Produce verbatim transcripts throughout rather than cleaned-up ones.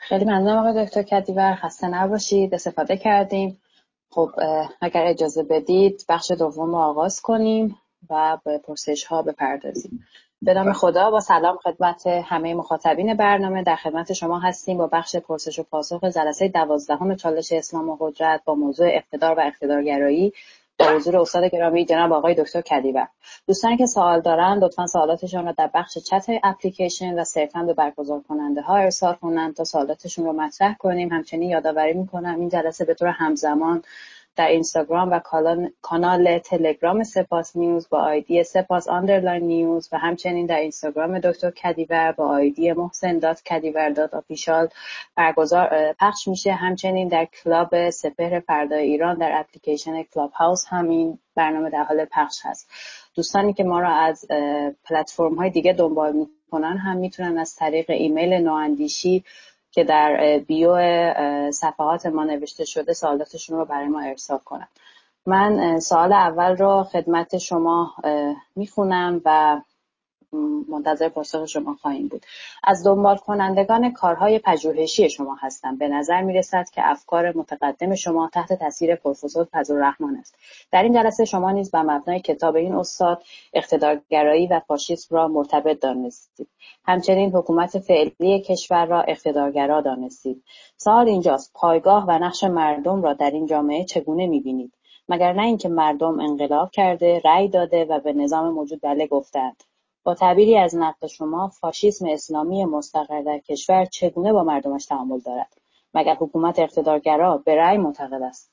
خیلی ممنونم آقای دکتر کدیور، خسته نباشید، استفاده کردیم. خب اگر اجازه بدید بخش دوم رو آغاز کنیم و به پرسش ها بپردازیم. به نام خدا، با سلام خدمت همه مخاطبین برنامه، در خدمت شما هستیم با بخش پرسش و پاسخ جلسه دوازدهم چالش اسلام و قدرت با موضوع اقتدار و اقتدارگرایی با حضور استاد گرامی جناب آقای دکتر کدیور. دوستانی که سوال دارن لطفاً سوالاتشون رو در بخش چت اپلیکیشن و صرفاً به برگزار کننده ها ارسال کنن تا سوالاتشون رو مطرح کنیم. همچنین یادآوری میکنم این جلسه به طور همزمان در اینستاگرام و کانال تلگرام سپاس نیوز با آیدی سپاس آندرلاین نیوز و همچنین در اینستاگرام دکتر کدیور با آیدی محسن دات کدیور دات آفیشال برگزار پخش میشه. همچنین در کلاب سپهر فردای ایران در اپلیکیشن کلاب هاوس همین برنامه در حال پخش هست. دوستانی که ما را از پلتفرم های دیگه دنبال میکنن هم میتونن از طریق ایمیل نواندیشی که در بیو صفحات ما نوشته شده سوالاتشون رو برای ما ارسال کنن. من سوال اول رو خدمت شما میخونم و منتظر پاسخ شما خواهیم بود. از دنبال کنندگان کارهای پژوهشی شما هستم. به نظر میرسد که افکار متقدم شما تحت تاثیر پروفسور فضلالرحمن است. در این جلسه شما نیز بر مبنای کتاب این استاد اقتدارگرایی و فاشیسم را مرتبط دانستید. همچنین حکومت فعلی کشور را اقتدارگرا دانستید. سوال اینجاست: پایگاه و نقش مردم را در این جامعه چگونه می‌بینید؟ مگر نه اینکه مردم انقلاب کرده، رأی داده و به نظام موجود بله گفتند. با تعبیری از نقد شما، فاشیسم اسلامی مستقر در کشور چگونه با مردمش تعامل دارد؟ مگر حکومت اقتدارگرا به رأی معتقد است؟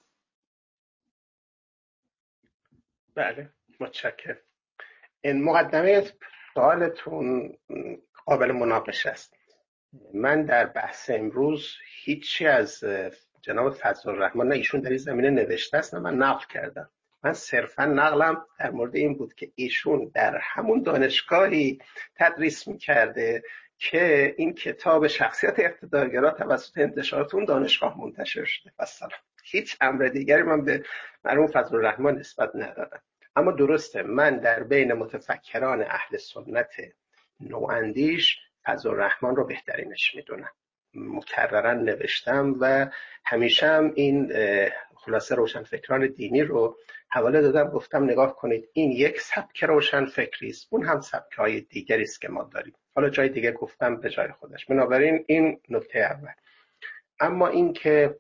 بله، متشکرم. این مقدمه سوالتون قابل مناقشه است. من در بحث امروز هیچی از جناب فضلالرحمن، نه ایشون در این زمینه نوشته است نه من نقل کردم. من صرفا نقلم در مورد این بود که ایشون در همون دانشگاهی تدریس میکرده که این کتاب شخصیت اقتدارگرا توسط انتشارات اون دانشگاه منتشر شده. مثلا هیچ امر دیگری من به مرحوم فضلالرحمن نسبت ندارم. اما درسته، من در بین متفکران اهل سنت نواندیش فضلالرحمن رو بهترینش میدونم. مکررا نوشتم و همیشه هم این خلاصه روشنفکران دینی رو حواله دادم، گفتم نگاه کنید این یک سبک روشنفکری است، اون هم سبک‌های دیگری است که ما داریم. حالا جای دیگه گفتم به جای خودش. بنابراین این نکته اول. اما این که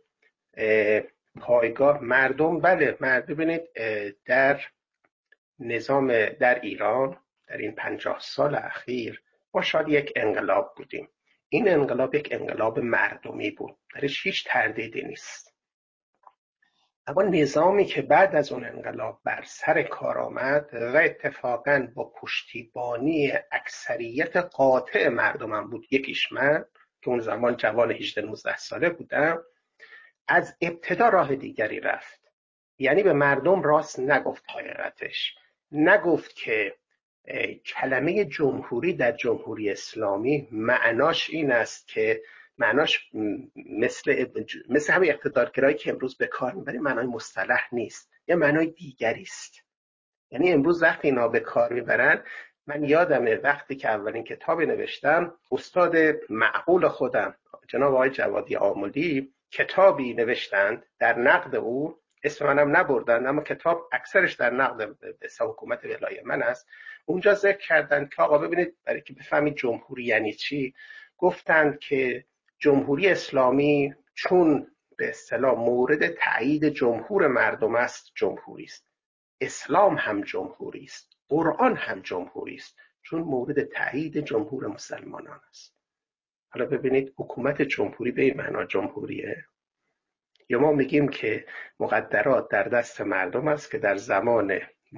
پایگاه مردم، بله مردم، ببینید در نظام در ایران در این پنجاه سال اخیر ما شاید یک انقلاب بودیم. این انقلاب یک انقلاب مردمی بود، درش هیچ تردیدی نیست. اما نظامی که بعد از اون انقلاب بر سر کار آمد و اتفاقاً با پشتیبانی اکثریت قاطع مردمم بود، یکیش من که اون زمان جوان هجده نوزده ساله بودم، از ابتدا راه دیگری رفت. یعنی به مردم راست نگفت. حقیقتش نگفت که کلمه جمهوری در جمهوری اسلامی معناش این است که معناش مثل مثل همین اقتدارگرایی که امروز به کار میبریم معنای مصطلح نیست، یه معنای دیگری است. یعنی امروز وقتی اینا به کار میبرن، من یادمه وقتی که اولین کتابی نوشتم، استاد معقول خودم جناب آقای جوادی آملی کتابی نوشتند در نقد او، اسم منم نبردن اما کتاب اکثرش در نقد به حکومت ولای من است. اونجا ذکر کردند که آقا ببینید، برای که بفهمید جمهوری یعنی چی، گفتند که جمهوری اسلامی چون به اصطلاح مورد تایید جمهور مردم است جمهوری است، اسلام هم جمهوری است، قرآن هم جمهوری است چون مورد تایید جمهور مسلمانان است. حالا ببینید حکومت جمهوری به این معنا جمهوریه؟ یا ما میگیم که مقدرات در دست مردم است که در زمان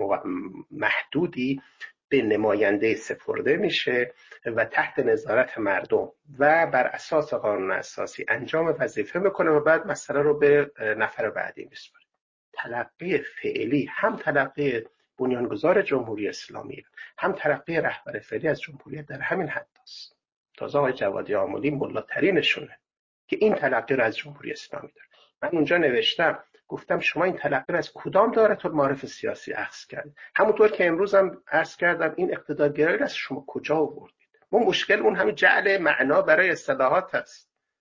محدودی به نماینده سپرده میشه و تحت نظارت مردم و بر اساس قانون اساسی انجام وظیفه میکنه و بعد مسئله رو به نفر بعدی میسپاره. تلقی فعلی، هم تلقی بنیانگذار جمهوری اسلامی هم تلقی رهبر فعلی از جمهوریت در همین حد است. تازه آقای جوادی آملی ملاترینشونه که این تلقی رو از جمهوری اسلامی داره. من اونجا نوشتم، گفتم شما این تلقی رو از کدام دایره المعارف سیاسی اخذ کردید؟ همونطور که امروز هم عرض کردم این اقتدارگرایی رو از شما کجا آوردید؟ ما مشکل اون همین جعل معنا برای اصطلاحات است.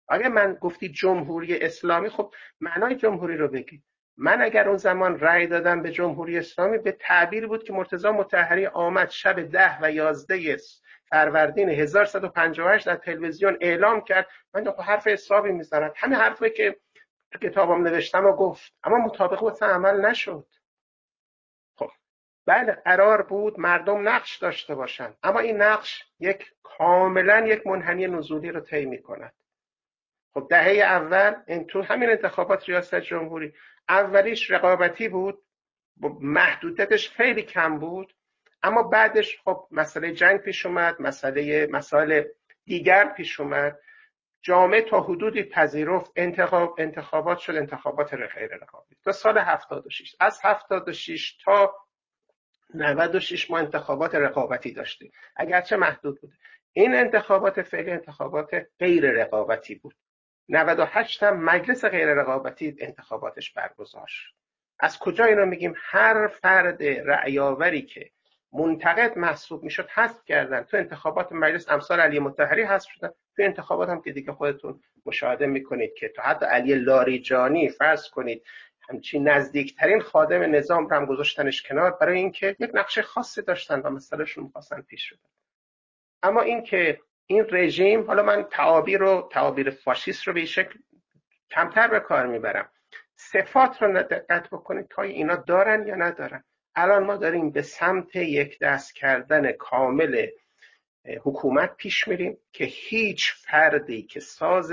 اگه من گفتی جمهوری اسلامی، خب معنای جمهوری رو بگی. من اگر اون زمان رأی دادم به جمهوری اسلامی، به تعبیر بود که مرتضی مطهری آمد شب ده و یازده فروردین هزار و سیصد و پنجاه و هشت در تلویزیون اعلام کرد من حرف حسابی میزنم، همین حرفی که تو کتابم نوشتم و گفت، اما مطابق با عمل نشد. خب بله قرار بود مردم نقش داشته باشند، اما این نقش یک کاملا یک منحنی نزولی رو طی می‌کند. خب دهه اول این تو همین انتخابات ریاست جمهوری اولیش رقابتی بود، محدودیتش خیلی کم بود، اما بعدش خب مسئله جنگ پیش اومد، مسئله مسائل دیگر پیش اومد، جامعه تا حدودی پذیرفت، انتخاب انتخابات شد انتخابات غیر رقابتی تا سال هفتاد و شش. از هفتاد و شش تا نود و شش ما انتخابات رقابتی داشتیم، اگرچه محدود بود. این انتخابات فعلی انتخابات غیر رقابتی بود. نود و هشت هم مجلس غیر رقابتی انتخاباتش برگزار شد. از کجا اینو میگیم؟ هر فرد رأیاوری که منتقد محسوب میشد حذف کردن. تو انتخابات مجلس امثال علی مطهری حذف شدن، تو انتخابات هم که دیگه خودتون مشاهده میکنید که تا حتی علی لاریجانی فرض کنید همچین نزدیکترین خادم نظام رو هم گذاشتنش کنار برای اینکه یک نقش خاصی داشتن و مسئلهشون می‌خواستن پیش ببرن. اما این که این رژیم، حالا من تعابیر رو تعابیر فاشیست رو به این شکل کمتر به کار میبرم، صفات رو دقت بکنید که اینا دارن یا ندارن. الان ما داریم به سمت یک دست کردن کامل حکومت پیش میریم که هیچ فردی که ساز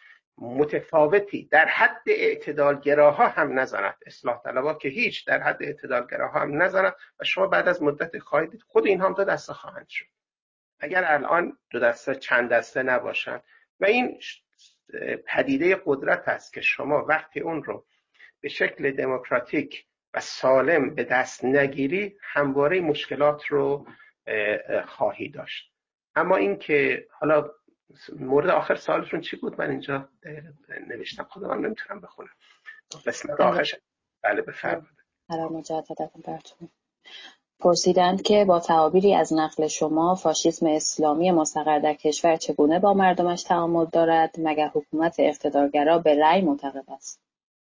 متفاوتی در حد اعتدالگراها هم نزند، اصلاح طلبها که هیچ در حد اعتدالگراها هم نزند و شما بعد از مدت خواهید دید خود اینها هم دو دسته خواهند شد اگر الان دو دسته چند دسته نباشند. و این پدیده قدرت است که شما وقتی اون رو به شکل دموکراتیک و سالم به دست نگیری همواره مشکلات رو خواهی داشت. اما این که حالا مورد آخر سوالتون چی بود؟ من اینجا نوشتم خودم نمیتونم بخونم قسمت آخرش. بله بفرمایید. حالا مجددا براتون پرسیدند که با تعابیری از نقل شما فاشیسم اسلامی مستقر در کشور چگونه با مردمش تعامل دارد؟ مگر حکومت اقتدارگرا به رأی معتقد است؟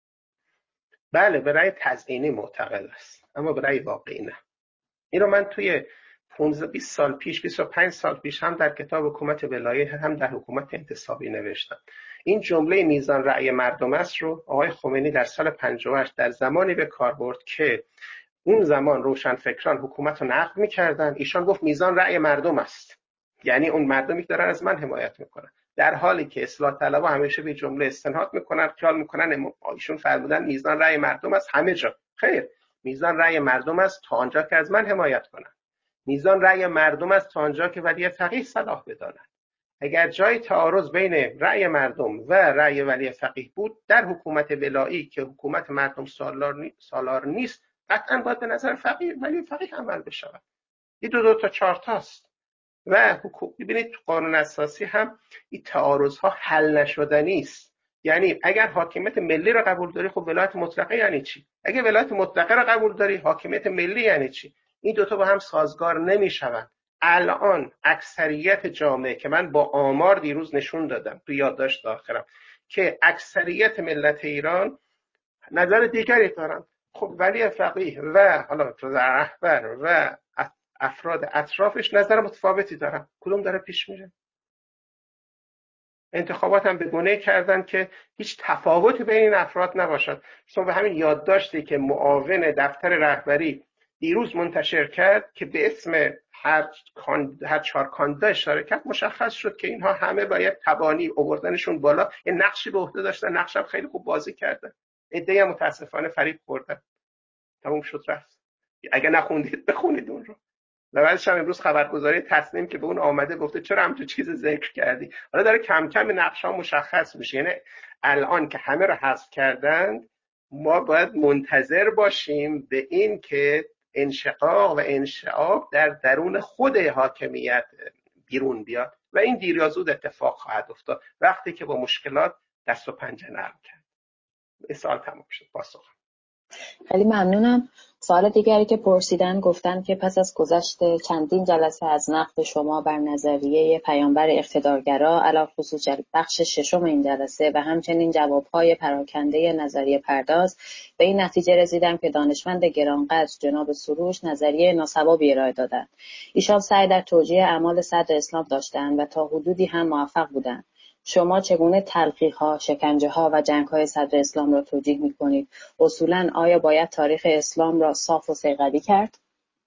بله به رأی تزیینی معتقد است، اما به رأی واقعی نه. این رو من توی پانزده بیست سال پیش، بیست و پنج سال پیش هم در کتاب حکومت ولایت هم در حکومت انتصابی نوشتم. این جمله میزان رأی مردم است رو آقای خمینی در سال پنجاه و هشت در زمانی به کار برد که اون زمان روشنفکران حکومت رو نقد می‌کردن. ایشان گفت میزان رأی مردم است، یعنی اون مردمی که دارن از من حمایت میکنن، در حالی که اصلاح طلبها همیشه به جمله استناد میکنن، خیال میکنن ایشون فرمودن میزان رأی مردم است همه جا. خیر، میزان رأی مردم است تا آنجا که از من حمایت کنن، میزان رأی مردم است تا آنجا که ولی فقیه صلاح بدانن. اگر جای تعارض بین رأی مردم و رأی ولی فقیه بود در حکومت ولایی که حکومت مردم سالار, سالار نیست، قطعا باید به نظر فقیه ولی فقیه عمل بشود. این دو دو تا چهار تاست. و حکومت ببینید تو قانون اساسی هم این تعارض ها حل نشدنی است. یعنی اگر حاکمیت ملی رو قبول داری، خب ولایت مطلقه یعنی چی؟ اگه ولایت مطلقه رو قبول داری، حاکمیت ملی یعنی چی؟ این دوتا با هم سازگار نمیشوند. الان اکثریت جامعه که من با آمار دیروز نشون دادم تو یادداشت آخرم که اکثریت ملت ایران نظر دیگری دارن. خب ولی فقیه و حالا رهبر و افراد اطرافش نظر متفاوتی دارن، کدوم داره پیش میره؟ انتخابات هم به گونه کردن که هیچ تفاوتی بین این افراد نباشد. مثلا به همین یادداشتی که معاون دفتر رهبری دیروز منتشر کرد که به اسم هر کان... هر چهار کاندید اشاره کرد، مشخص شد که اینها همه باید تبانی آوردنشون بالا، یه نقشی به عهده داشتن، نقشم خیلی خوب بازی کردن. عده‌ای هم متاسفانه فریب خوردن. تموم شد رفت. اگه نخوندید بخونید اون رو. و بعدش هم امروز خبرگزاری تصنیم که به اون آمده گفته چرا همچون چیز ذکر کردی. حالا داره کم کم نقشا مشخص میشه. یعنی الان که همه رو حذف کردند ما باید منتظر باشیم به این که انشقاق و انشعاب در درون خود حاکمیت بیرون بیاد و این دیر یا زود اتفاق خواهد افتاد وقتی که با مشکلات دست و پنجه نرم کرد. این سال تموم شد. پاسخ. خیلی ممنونم. سوال دیگری که پرسیدن گفتن که پس از گذشت چندین جلسه از نقد شما بر نظریه پیامبر اقتدارگرا علاخصوص بخش ششم این جلسه و همچنین جوابهای پراکنده نظریه پرداز به این نتیجه رسیدم که دانشمند گرانقدر جناب سروش نظریه ناصوابی ارائه دادند. ایشان سعی در توجیه اعمال صدر اسلام داشتند و تا حدودی هم موفق بودند. شما چگونه تلقیح‌ها، شکنجه‌ها و جنگ‌های صدر اسلام را توجیه می‌کنید؟ اصولاً آیا باید تاریخ اسلام را صاف و صیقلی کرد؟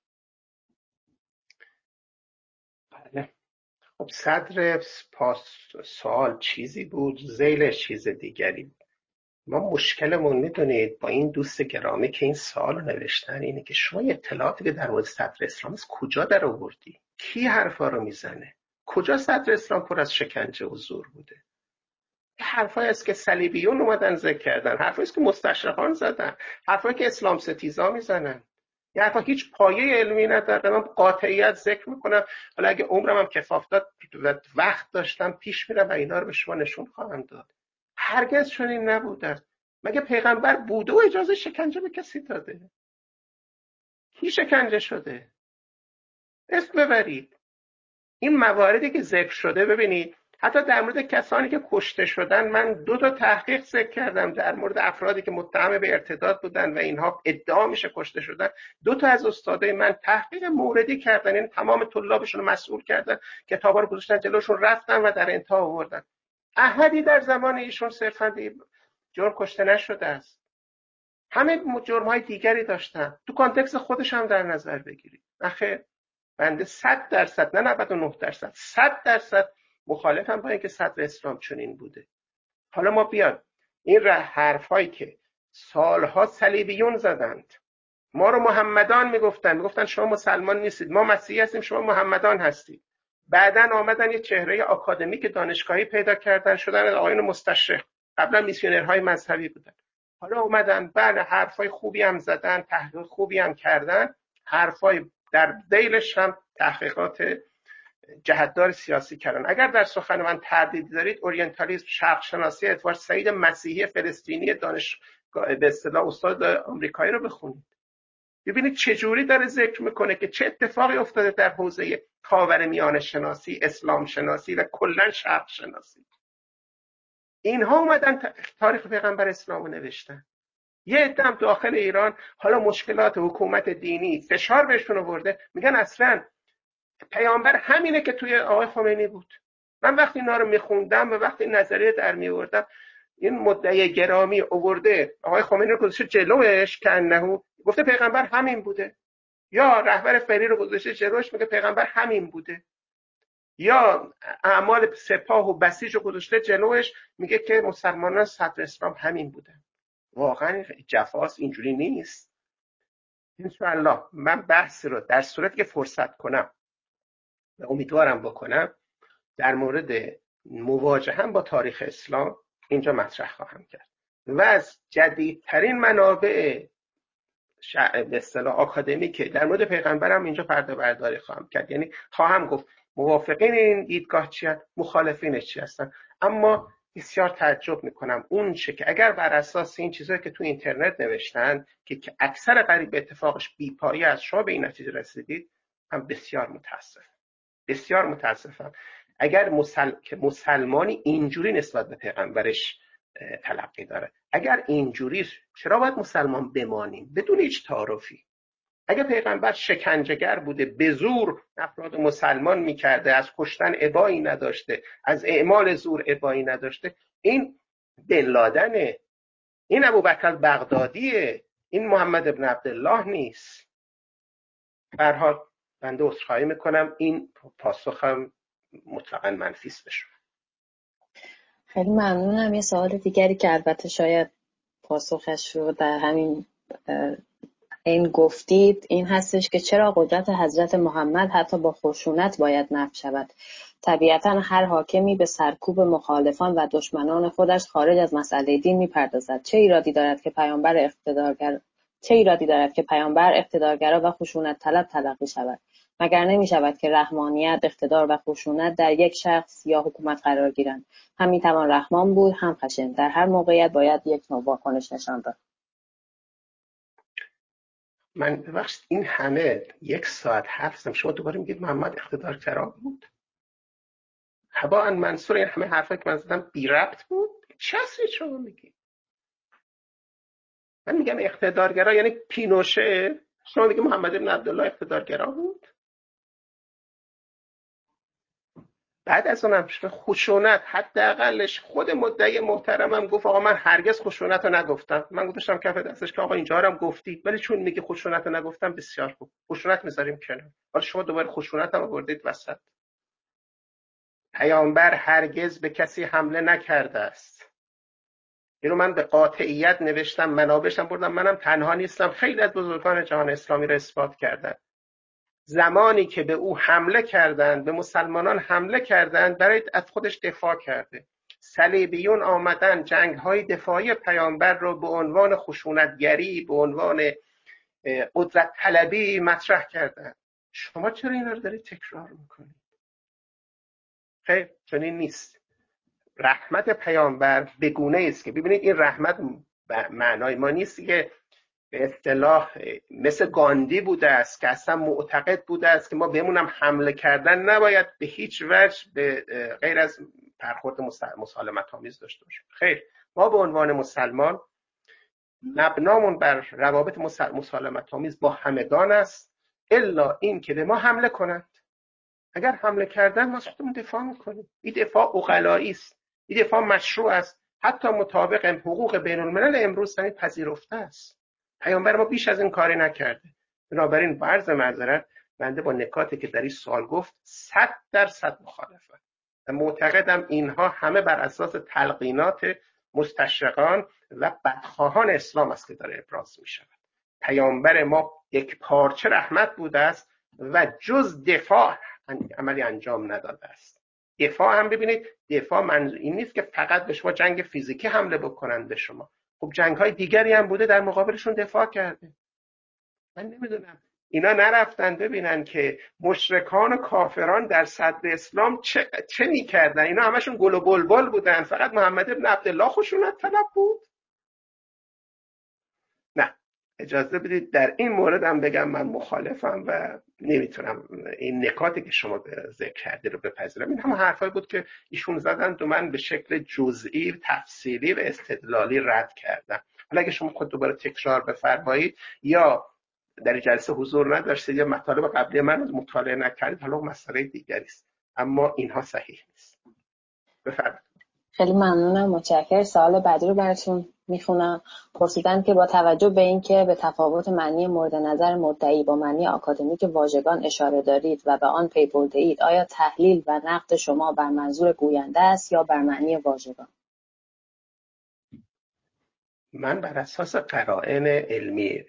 بله. خب صدر پاس سوال چیزی بود، ذیلش چیز دیگری بود. ما مشکلمون میدونید با این دوست گرامی که این سوال رو نوشتن اینه که شما اطلاعاتی که در مورد صدر اسلام از کجا در آوردی؟ کی حرفا رو میزنه؟ کجا صدر اسلام پر از شکنجه و زور بوده؟ حرفایی است که صلیبیون اومدن ذکر کردن، حرفایی است که مستشرقان زدن، حرفایی که اسلام ستیزا میزنن. این حرفا هیچ پایه علمی نداره. من قاطعیت ذکر میکنم، حالا اگه عمرم هم کفاف داد و وقت داشتم پیش میرم و اینا رو به شما نشون خواهم داد. هرگز چنین نبوده. مگه پیغمبر بوده و اجازه شکنجه به کسی داده؟ کی شکنجه شده؟ اسم ببرید. این مواردی که ذکر شده، ببینید حتی در مورد کسانی که کشته شدن من دو تا تحقیق ذکر کردم در مورد افرادی که متهم به ارتداد بودن و اینها ادعا میشه کشته شدن. دو تا از استادای من تحقیق موردی کردن، این تمام طلابشون رو مسئول کردن، کتابا رو گذاشتن جلوشون، رفتن و در انتها آوردن. احدی در زمان ایشون صرفاً جرم کشته نشده است. همه جرم‌های دیگری داشتن. تو کانتکست خودش هم در نظر بگیرید. آخه بنده صد درصد، نه نود و نه درصد، صد درصد مخالفم با اینکه صدر اسلام چنین بوده. حالا ما بیاد این حرفایی که سالها صلیبیون زدند، ما رو محمدان میگفتن، میگفتن شما مسلمان نیستید، ما مسیحی هستیم، شما محمدان هستید. بعدن آمدن یه چهره آکادمیک دانشگاهی پیدا کردن، شدن آقایون مستشرق. قبلا میسیونرهای مذهبی بودن. حالا اومدن بله حرفای خوبی هم زدن، تحقیق خوبی هم کردن، حرفای در ذیلش هم تحقیقات جهتدار سیاسی کردن. اگر در سخن من تردیدی دارید، اورینتالیسم، شرق شناسی ادوارد سعید مسیحی فلسطینی دانش به اصطلاح استاد آمریکایی رو بخونید. ببینید چه جوری داره ذکر میکنه که چه اتفاقی افتاده در حوزه خاورمیانه شناسی، اسلام شناسی و کلا شرق شناسی. اینها اومدن تاریخ پیغمبر اسلام رو نوشتن. یه عده داخل ایران حالا مشکلات حکومت دینی فشار بهشون آورده، میگن اصلا پیامبر همینه که توی آقای خمینی بود. من وقتی اینا رو میخوندم و وقتی نظریه در میوردم، این مدعی گرامی آورده آقای خمینی رو گذاشته جلوش که انه گفته پیغمبر همین بوده، یا رهبر فری رو گذاشته جلوش میگه پیغمبر همین بوده، یا اعمال سپاه و بسیج رو گذاشته جلوش میگه که مسلمانان صدر اسلام همین بودن. واقعا جفاست، اینجوری نیست. انشاءالله من بحث رو در صورتی که فرصت کنم و امیدوارم بکنم در مورد مواجهه هم با تاریخ اسلام اینجا مطرح خواهم کرد و از جدیدترین منابع به اصطلاح آکادمیک در مورد پیغمبرم اینجا پرده برداری خواهم کرد. یعنی خواهم گفت موافقین این دیدگاه چی هستن، مخالفینش چی هستن. اما بسیار تعجب میکنم اون چه که اگر بر اساس این چیزایی که تو اینترنت نوشتن که اکثر قریب اتفاقش بیپایی از شما به این نتیجه رسیدید، من بسیار متاسفم. بسیار متاسفم. اگر مسل... که مسلمانی اینجوری نسبت به پیغمبرش تلقی داره، اگر اینجوری چرا باید مسلمان بمانیم بدون هیچ تعارفی؟ اگر پیغمبر شکنجهگر بوده، به زور افراد مسلمان میکرده، از کشتن ابایی نداشته، از اعمال زور ابایی نداشته، این بن لادنه، این ابوبکر بغدادیه، این محمد ابن عبدالله نیست. به هر حال بنده عذرخواهی میکنم، این پاسخم مطلقاً منفی است به شما. خیلی ممنونم. یه سوال دیگری که البته شاید پاسخش رو در همین این گفتید این هستش که چرا قدرت حضرت محمد حتی با خشونت باید نفی شود؟ طبیعتا هر حاکمی به سرکوب مخالفان و دشمنان خودش خارج از مسئله دین میپردازد. چه ایرادی دارد که پیامبر اقتدارگر چه ایرادی دارد که پیامبر اقتدارگرا و خشونت طلب تلقی شود؟ مگر نمی شود که رحمانیت، اقتدار و خشونت در یک شخص یا حکومت قرار گیرند؟ هم میتوان رحمان بود، هم خشن. در هر موقعیت باید یک نوع واکنش نشان داد. من ببخشید این همه یک ساعت حرف زدم، شما دوباره میگید محمد اقتدارگرا بود؟ طبعا منصور این همه حرفایی که من زدم بی ربط بود؟ چه اصلی شما میگید؟ من میگم اقتدارگرا یعنی پینوشه، شما میگید محمد ابن عبدالله اقتدارگرا بود؟ بعد از اونم خشونت، حداقلش خود مدعی محترمم گفت آقا من هرگز خشونت رو نگفتم. من گذاشتم کف دستش که آقا اینجا هم گفتی، ولی چون میگه خشونت رو نگفتم بسیار خوب، خشونت میذاریم کنار. حالا شما دوباره خشونت هم آوردید وسط. پیامبر هرگز به کسی حمله نکرده است. اینو من به قاطعیت نوشتم، منابعشم بردم، منم تنها نیستم، خیلی از بزرگان جهان اسلامی رو اثبات کردن. زمانی که به او حمله کردند، به مسلمانان حمله کردند، برای از خودش دفاع کرده. صلیبیون آمدن جنگ‌های دفاعی پیامبر رو به عنوان خشونتگری، به عنوان قدرت طلبی مطرح کردند. شما چرا اینا رو دارید تکرار میکنید؟ خیر، چنین نیست. رحمت پیامبر به گونه‌ای است که ببینید این رحمت معنای ما نیست که به اصطلاح مثل گاندی بوده است که اصلا معتقد بوده است که ما بمونم حمله کردن نباید به هیچ وجه به غیر از برخورد مسالمت آمیز داشته باشیم. خیر، ما به عنوان مسلمان مبنامون بر روابط مسالمت آمیز با همگان است، الا این که به ما حمله کنند. اگر حمله کردن ما از خودمون دفاع میکنیم. این دفاع عقلایی است، این دفاع مشروع است، حتی مطابق حقوق بین الملل امروز زمین پذیرفته است. پیامبر ما بیش از این کاری نکرده. بنابراین با عرض معذرت بنده با نکاتی که در این سوال گفت صد درصد مخالفم و معتقدم اینها همه بر اساس تلقینات مستشرقان و بدخواهان اسلام است که داره ابراز می شود. پیامبر ما یک پارچه رحمت بوده است و جز دفاع عملی انجام نداده است. دفاع هم ببینید، دفاع منظور این نیست که فقط به شما جنگ فیزیکی حمله بکنن به شما. خب جنگ های دیگری هم بوده در مقابلشون دفاع کرده. من نمیدونم اینا نرفتن ببینن که مشرکان و کافران در صدر اسلام چه, چه میکردن. اینا همشون گل و بلبل بودن، فقط محمد ابن عبدالله خشونت طلب بود. نه، اجازه بدید در این مورد هم بگم من مخالفم و نمیتونم این نکاتی که شما ذکر کردی رو بپذیرم. این هم حرفایی بود که ایشون زدن و من به شکل جزئی، تفصیلی و استدلالی رد کردم. حالا اگه شما خود دوباره تکرار بفرمایید یا در جلسه حضور نداشتید یا مطالب قبلی من رو مطالعه نکردید، حالا مسئله دیگری است، اما اینها صحیح نیست. بفرمایید. خیلی ممنونم، متشکرم. سوال بعدی رو براتون میخونم. پرسیدن که با توجه به اینکه به تفاوت معنی مورد نظر مدعی با معنی آکادمیک واژگان اشاره دارید و به آن پی برده اید، آیا تحلیل و نقد شما بر منظور گوینده است یا بر معنی واژگان؟ من بر اساس قرائن علمی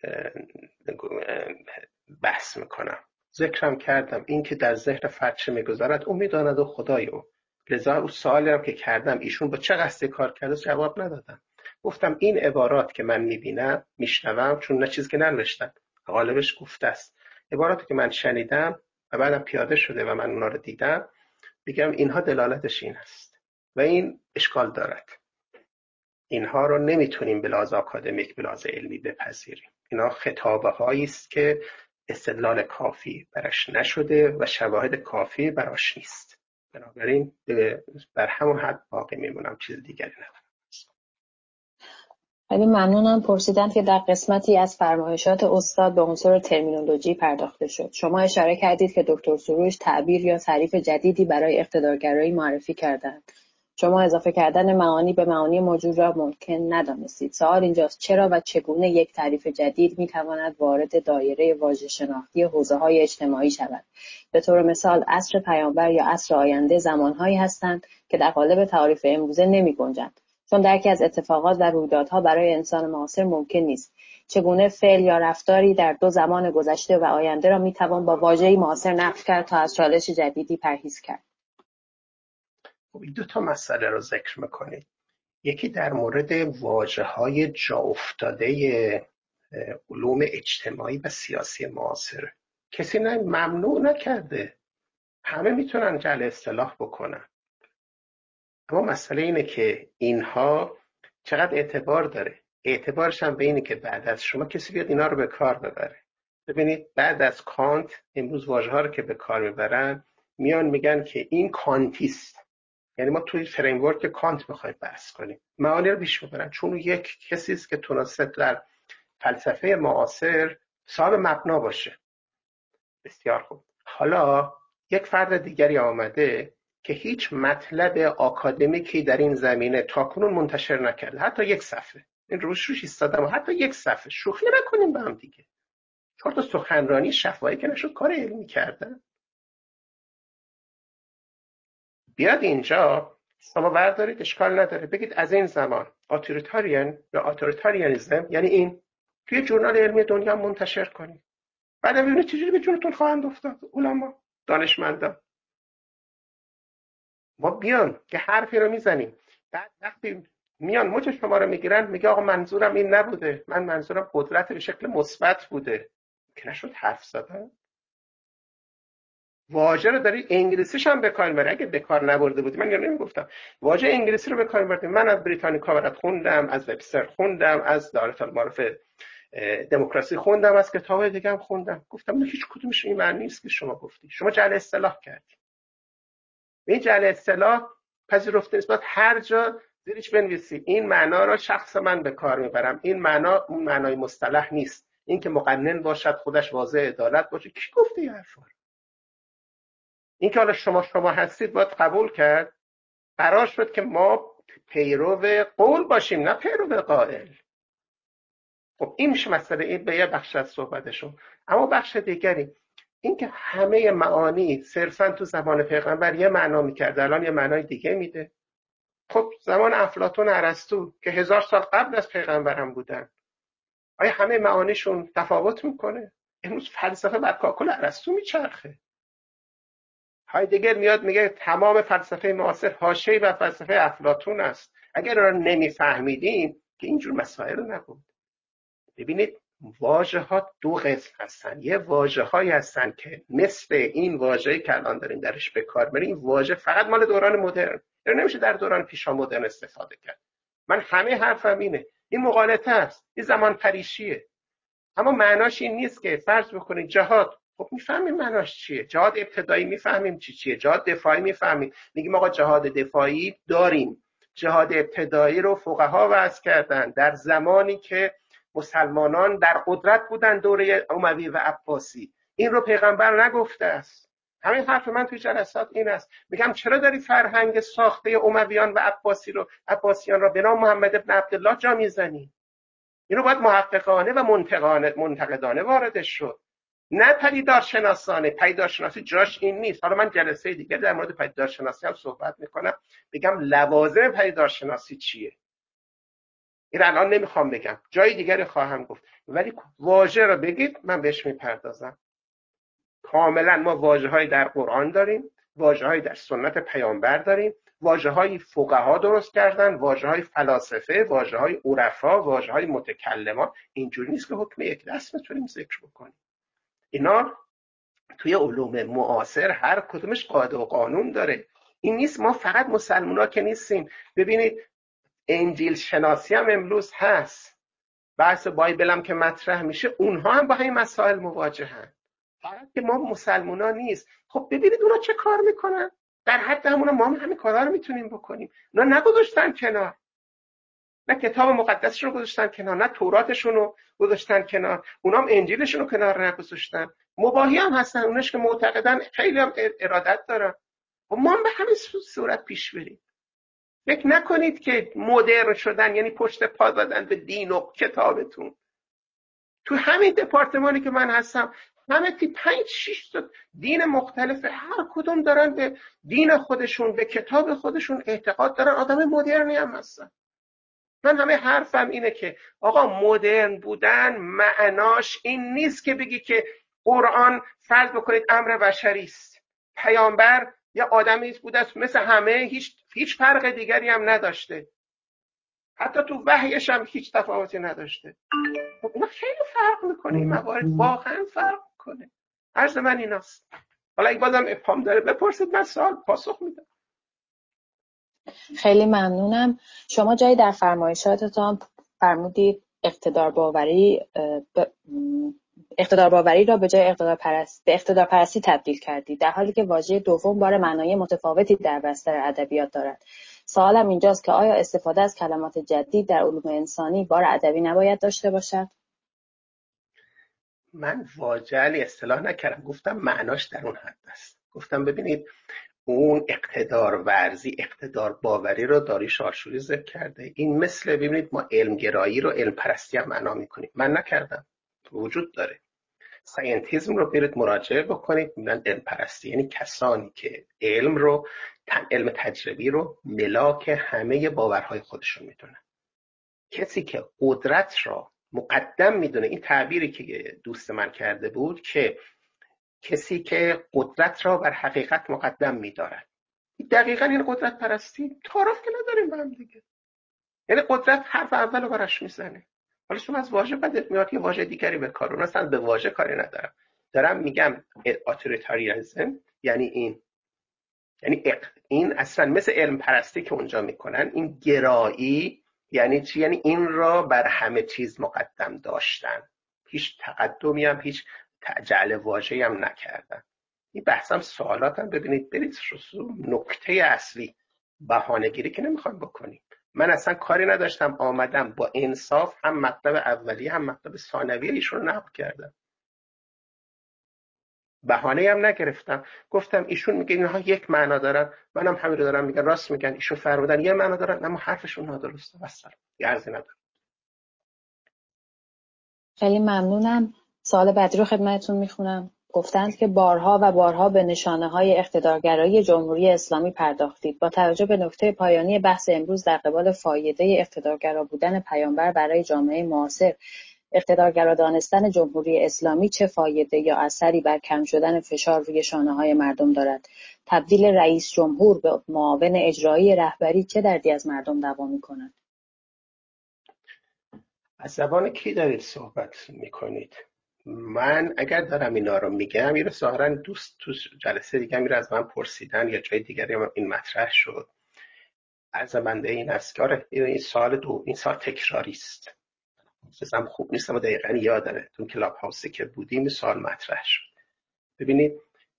بحث میکنم. ذکرم کردم این که در ذهن فرد چه میگذارد او میداند و خدای او. لذا اون سوالی هم که کردم ایشون با چه قصدی کار کرده جواب ندادم. گفتم این عبارات که من میبینم میشنوم، چون نه چیزی که ننوشتم، غالبش گفته است، عباراتی که من شنیدم و بعدم پیاده شده و من اونا رو دیدم، بگم اینها دلالتش این است و این اشکال دارد. اینها رو نمیتونیم به لحاظ آکادمیک، به لحاظ علمی بپذیریم. اینا خطابه هایی است که استدلال کافی براش نشده و شواهد کافی براش نیست. بنابراین بر همون حد باقی میمونم، چیز دیگری ندارم. خیلی ممنونم. پرسیدن که در قسمتی از فرمایشات استاد به عنصر ترمینولوژی پرداخته شد. شما اشاره کردید که دکتر سروش تعبیر یا تعریف جدیدی برای اقتدارگرایی معرفی کردند. شما اضافه کردن معانی به معانی موجود را ممکن ندانستید. سوال اینجاست چرا و چگونه یک تعریف جدید میتواند وارد دایره واژه شناختی حوزه‌های اجتماعی شود؟ به طور مثال عصر پیامبر یا عصر آینده زمانهایی هستند که در قالب تعاریف امروزه نمی‌گنجند، چون درکی از اتفاقات و رویدادها برای انسان معاصر ممکن نیست. چگونه فعل یا رفتاری در دو زمان گذشته و آینده را میتوان با واژه‌ای معاصر نقش کرد تا از چالش جدیدی پرهیز کرد؟ خب این دو تا مسئله رو ذکر میکنید. یکی در مورد واژه‌های جا افتاده علوم اجتماعی و سیاسی معاصر. کسی نه ممنوع نکرده، همه میتونن جعل اصطلاح بکنن، اما مسئله اینه که اینها چقدر اعتبار داره. اعتبارش هم به اینه که بعد از شما کسی بیاد اینا رو به کار ببره. ببینید بعد از کانت امروز واژه ها رو که به کار میبرن میان میگن که این کانتیست، یعنی ما توی فریم ورک کانت میخوایم بحث کنیم، معانی رو پیش میبرن چون یک کسی است که تونسته در فلسفه معاصر صاحب مبنا باشه. بسیار خوب. حالا یک فرد دیگری آمده که هیچ مطلب آکادمیکی در این زمینه تاکنون منتشر نکرده، حتی یک صفحه. این روش روش ایستادم و حتی یک صفحه. شوخی نکنیم با هم دیگه. چهار تا سخنرانی شفاهی که نشد کار علمی کردن. بیاد اینجا شما بردارید، اشکال نداره، بگید از این زمان اتوریتاریان یا اتوریتاریانیسم یعنی این توی جورنال علمی دنیا منتشر کنید. بعد ببینید چجوری به جونتون خواهند افتاد علما، دانشمندان. ما بیان که حرفی رو میزنیم، بعد وقتی میان مچ شما رو میگیرن میگه آقا منظورم این نبوده، من منظورم قدرت به شکل مثبت بوده، که نشد حرف زدن. واژه رو داری انگلیسیش هم به کار میبری. اگه به کار نبرده بودی من یا نمیگفتم. واژه انگلیسی رو به کار میبردی. من از بریتانیکا برات خوندم، از وبستر خوندم، از دارالفنون المعارف دموکراسی خوندم، از کتابای دیگه هم خوندم. گفتم نه هیچ کدومش این معنی نیست که شما گفتی. شما جعل اصطلاح کردی. این جعل اصطلاح پذیرفته نیست. باید هر جا زیرش بنویسی این معنا را شخص من به کار میبرم، این معنا اون معنای مصطلح نیست. این که مقنن باشد خودش واضح عدالت باشه. کی گفته این حرفا؟ این که حالا شما شما هستید باید قبول کرد. قرار شد که ما پیرو قول باشیم نه پیرو قائل. خب این میشه مسئله. این به یه بخش از صحبتشون. اما بخش دیگری این که همه معانی صرفا تو زمان پیغمبر یه معنا میکرد، الان یه معنای دیگه میده. خب زمان افلاطون ارسطو که هزار سال قبل از پیغمبر هم بودن، آیا همه معانیشون تفاوت میکنه؟ امروز فلسفه بر کاکل ارسطو میچرخه. هایدگر میاد میگه تمام فلسفه معاصر حاشیه بر فلسفه افلاطون است. اگر را نمیفهمیدیم که اینجور مسائل نبود. ببینید واژه ها دو قسم هستن. یه واژه هایی هستن که مثل این واژه‌ای که الان داریم درش به کار میبریم، این واژه فقط مال دوران مدرن، نمیشه در دوران پیشا مدرن استفاده کرد. من همه حرفم اینه، این مغالطه است، این زمان پریشیه. اما معناش این نیست که فرض بکنید جهاد، خب میفهمیم معناش چیه. جهاد ابتدایی میفهمیم چی چیه. جهاد دفاعی میفهمیم، میگیم آقا جهاد دفاعی داریم. جهاد ابتدایی رو فقها وضع کردن در زمانی که مسلمانان در قدرت بودن دوره اموی و عباسی. این رو پیغمبر نگفته است. همین حرف من توی جلسات این است. میگم چرا داری فرهنگ ساخته امویان و عباسی رو عباسیان را به نام محمد ابن عبدالله جا میزنی؟ اینو باید محققانه و منتقدانه منتقدانه واردش شد، نه پدیدارشناسانه. پدیدارشناسی جاش این نیست. حالا من جلسه دیگه در مورد پدیدارشناسی هم صحبت میکنم، بگم لوازم پدیدارشناسی چیه. این الان نمیخوام بگم، جای دیگری خواهم گفت. ولی واژه رو بگید من بهش میپردازم. کاملا ما واژه‌هایی در قرآن داریم، واژه‌هایی در سنت پیامبر داریم، واژه‌های فقها درست کردن، واژه‌های فلاسفه، واژه‌های عرفا، واژه‌های متکلمان. اینجوری نیست که حکم یک دست میتونیم ذکر بکنیم. اینا توی علوم معاصر هر کدومش قاعده و قانون داره. این نیست ما فقط مسلمونا که نیستیم. ببینید انجیل شناسی هم امروز هست، بحث بایبل هم که مطرح میشه، اونها هم با همین مسائل مواجهن. فقط که ما مسلمونا نیست. خب ببینید اونا چه کار میکنن. در حد همون ما هم همین کارا رو میتونیم بکنیم. اونا نگذاشتن کنار، نه کتاب مقدسشون رو گذاشتن کنار، نه توراتشون رو گذاشتن کنار، اونا هم انجیلشون رو کنار نگذاشتن. مباحی هم هستن اوناش که معتقدن خیلی هم ارادت دارن. و ما هم به همین صورت پیش بریم. فکر نکنید که مدرن شدن یعنی پشت پا دادن به دین و کتابتون. تو همین دپارتمانی که من هستم همه تی پنج شش تا دین مختلف، هر کدوم دارن به دین خودشون به کتاب خودشون اعتقاد دارن. آدم مدرنی هم هستن. من همه حرفم اینه که آقا مدرن بودن معناش این نیست که بگی که قرآن فرض بکنید امر بشری است، پیامبر یا آدمی بوده مثل همه، هیچ هیچ فرق دیگری هم نداشته، حتی تو وحیش هم هیچ تفاوتی نداشته. خب اینا خیلی فرق میکنه، این موارد واقعا فرق میکنه. عرض من ایناست. حالا اگه بازم ابهام داره بپرسید، من سوال پاسخ میدم. خیلی ممنونم. شما جایی در فرمایشاتتان فرمودید اقتدار باوری اقتدار باوری را به جای اقتدار پرست به اقتدار پرستی تبدیل کردید، در حالی که واژه دوم بار معنایی متفاوتی در بستر ادبیات دارد. سوالم اینجاست که آیا استفاده از کلمات جدید در علوم انسانی بار ادبی نباید داشته باشد؟ من واجعلی اصطلاح نکردم، گفتم معناش در اون حد است. گفتم ببینید اون اقتدار ورزی، اقتدار باوری رو داریوش آشوری ذکر کرده. این مثل ببینید ما علمگرایی رو علم پرستی هم معنا میکنیم. من نکردم، وجود داره. ساینتیزم رو برید مراجعه بکنید، میگن علم پرستی یعنی کسانی که علم رو علم تجربی رو ملاک همه باورهای خودشون میدونن. کسی که قدرت را مقدم میدونه، این تعبیری که دوست من کرده بود که کسی که قدرت را بر حقیقت مقدم میدارد، دقیقاً این قدرت پرستی. تعارف که نداریم با هم دیگه. یعنی قدرت حرف اول رو براش میزنه. حالا شما از واژه بدت میاد یه واژه دیگری به کار، اون اصلا به واژه کاری ندارم. دارم میگم اتوریتاریانیسم یعنی این، یعنی این اصلا مثل علم پرستی که اونجا میکنن، این گرایی یعنی چی؟ یعنی این را بر همه چیز مقدم داشتن، هیچ تقدمی هم هیچ جعل واژه‌ای هم نکردن. این بحثم سوالاتم ببینید برید نکته اصلی بهانه‌گیری که نمیخوایم بکنیم. من اصلا کاری نداشتم، آمدم با انصاف هم مطلب اولی هم مطلب ثانوی ایشون رو نقد کردم، بهانه‌ای هم نگرفتم. گفتم ایشون میگه اینها یک معنا دارن، منم همین رو دارم میگم، راست میگن، ایشون فرمودن یه معنا دارن اما حرفشون نادرسته. والسلام، یه عرضی ندارم. خیلی ممنونم. سوال بعدی رو خدمتتون میخونم. گفتند که بارها و بارها به نشانه‌های اقتدارگرایی جمهوری اسلامی پرداختید. با توجه به نکته پایانی بحث امروز در قبال فایده اقتدارگرا بودن پیامبر برای جامعه معاصر، اقتدارگرا دانستن جمهوری اسلامی چه فایده یا اثری بر کم شدن فشار روی شانه‌های مردم دارد؟ تبدیل رئیس جمهور به معاون اجرایی رهبری چه دردی از مردم دوا می‌کند؟ از زبان کی دارید صحبت میکنید؟ من اگر دارم اینا رو میگم، یه ظاهرا دوست تو جلسه دیگه میره از من پرسیدن یا جای دیگری هم این مطرح شد. عرض بنده این است که این سال دو این سال تکراری است. مثلا خوب نیست اما دقیقا یادمه تو کلاب هاوسی که بودیم سال مطرح شد. ببینید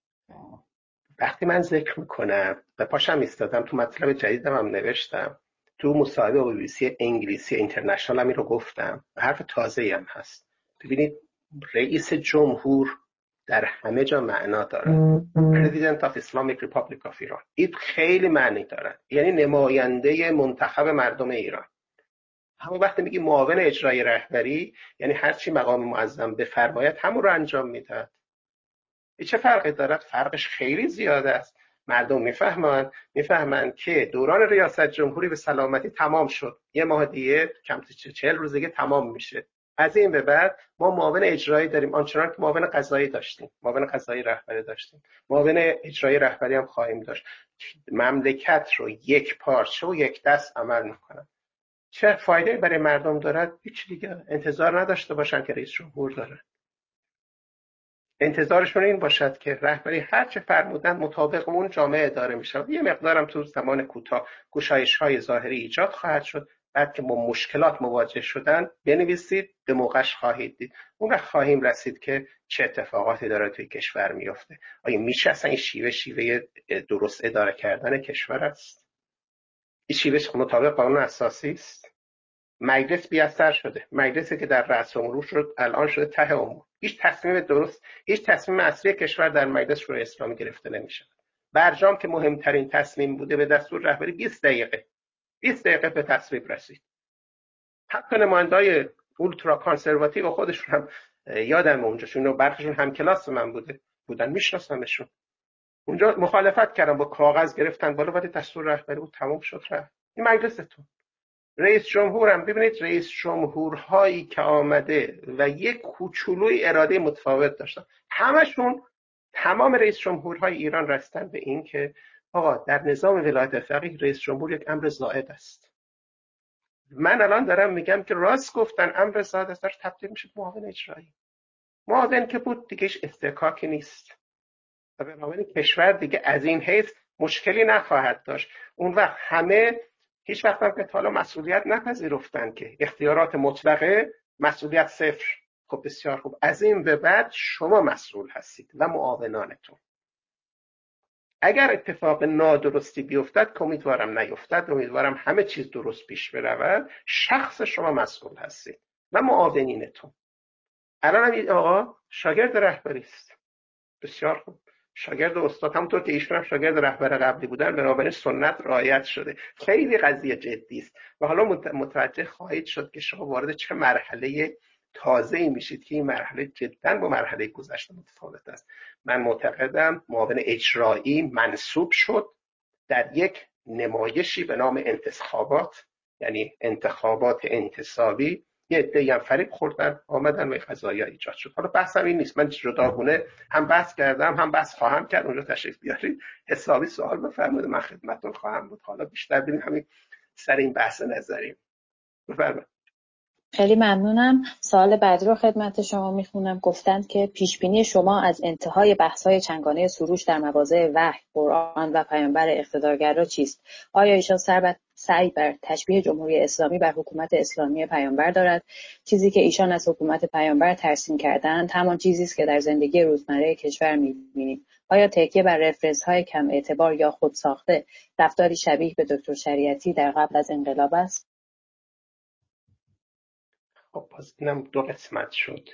وقتی من ذکر میکنم و پاشم ایستادم تو مطلب جدیدم هم نوشتم، تو مصاحبه با بی بی سی انگلیسی اینترنشنال هم این رو گفتم و حرف تازه‌ای هم هست. ببینید رئیس جمهور در همه جا معنا داره. President of Islamic Republic of Iran این خیلی معنی داره، یعنی نماینده منتخب مردم ایران. همون وقتی میگی معاون اجرایی رهبری یعنی هر چی مقام معظم بفرماید همون رو انجام میداد. چه فرقی دارد؟ فرقش خیلی زیاده است. مردم میفهمن میفهمن که دوران ریاست جمهوری به سلامتی تمام شد، یه ماه دیگه کم چهل روز دیگه تمام میشه. از این به بعد ما معاون اجرایی داریم، آنچنان که معاون قضایی داشتیم، معاون قضایی رهبری داشتیم، معاون اجرایی رهبری هم خواهیم داشت. مملکت رو یک پارچه و یک دست عمل میکنن. چه فایده برای مردم دارد؟ هیچ دیگه انتظار نداشته باشن که رئیس جمهور داره. انتظارشون این باشد که رهبری هر چه فرمودن مطابق اون جامعه اداره میشه. یه مقدارم تو زمان کوتاه گشایش‌های ظاهری ایجاد خواهد شد. بعد که با مشکلات مواجه شدن بنویسید، به موقعش خواهید دید. اون وقت خواهیم رسید که چه اتفاقاتی داره توی کشور میفته. آیا میشه اصلا این شیوه شیوه درست اداره کردن کشور است؟ این شیوه مطابق قانون اساسی است؟ مجلس بی‌اثر شده، مجلسی که در رأس امور شد الان شده ته امور. هیچ تصمیم درست، هیچ تصمیم اصلی کشور در مجلس شورای اسلامی گرفته نمیشه. برجام که مهمترین تصمیم بوده به دستور رهبری بیست دقیقه بیست دقیقه به تصویب رسید. حتی نمایندای اولترا کانسرواتیو خودشون هم یادم اونجاشون و برخشون هم کلاس من بوده بودن، میشناسمشون. اونجا مخالفت کردن، با کاغذ گرفتن بالا، ولی دستور رهبری بود تمام شد رفت. این مجلستون. رئیس جمهورم ببینید، رئیس جمهورهایی که آمده و یک کوچولوی اراده متفاوت داشتن، همشون تمام رئیس جمهورهای ایران رسیدن به این که آقا در نظام ولایت فقیه رئیس جمهور یک امر زائد است. من الان دارم میگم که راست گفتن، امر زائد است، داره تبدیل میشه معاون اجرایی. معاون که بود دیگه استحقاقی نیست و به معاون کشور دیگه از این حیث مشکلی نخواهد داشت. اون وقت همه هیچ وقت هم که حالا مسئولیت نپذیرفتن که اختیارات مطلقه، مسئولیت صفر. خب بسیار خوب، از این به بعد شما مسئول هستید و معاونانتون. اگر اتفاق نادرستی بیفتد که امیدوارم نیفتد، امیدوارم همه چیز درست پیش برود، شخص شما مسئول هستید و معاونینتون. الان هم این آقا شاگرد رهبری است. بسیار خوب، شاگرد استاد، همونطور که ایشون هم شاگرد رهبر قبلی بودن، بنابراین سنت رعایت شده. خیلی قضیه جدی است و حالا متوجه خواهید شد که شما وارد چه مرحله تازه‌ای میشید که این مرحله جدا با مرحله گذشته متفاوت است. من معتقدم معاون اجرایی منصوب شد در یک نمایشی به نام انتخابات، یعنی انتخابات انتصابی، یه عده‌ای هم فریب خوردن آمدن و قضایا ایجاد شد. حالا بحثم این نیست، من جداگونه هم بحث کردم هم بحث خواهم کرد، اونجا تشریف بیارید حسابی سوال بفرمایید، من خدمتتون خواهم بود. حالا بیشتر ببینیم همین سر این بحث نظری. بفرمایید. خیلی ممنونم. سوال بعدی رو خدمت شما میخونم. گفتند که پیشبینی شما از انتهای بحث‌های چنگانه سروش در مواضع وحی، قرآن و پیامبر اقتدارگرا چیست؟ آیا ایشان سعی بر تشبیه جمهوری اسلامی بر حکومت اسلامی پیامبر دارد؟ چیزی که ایشان از حکومت پیامبر ترسیم کردند همان چیزی است که در زندگی روزمره کشور می‌بینیم. آیا تکیه بر رفرنس‌های کم اعتبار یا خودساخته رفتاری شبیه به دکتر شریعتی در قبل از انقلاب است؟ خب باز اینم دو قسمت شد.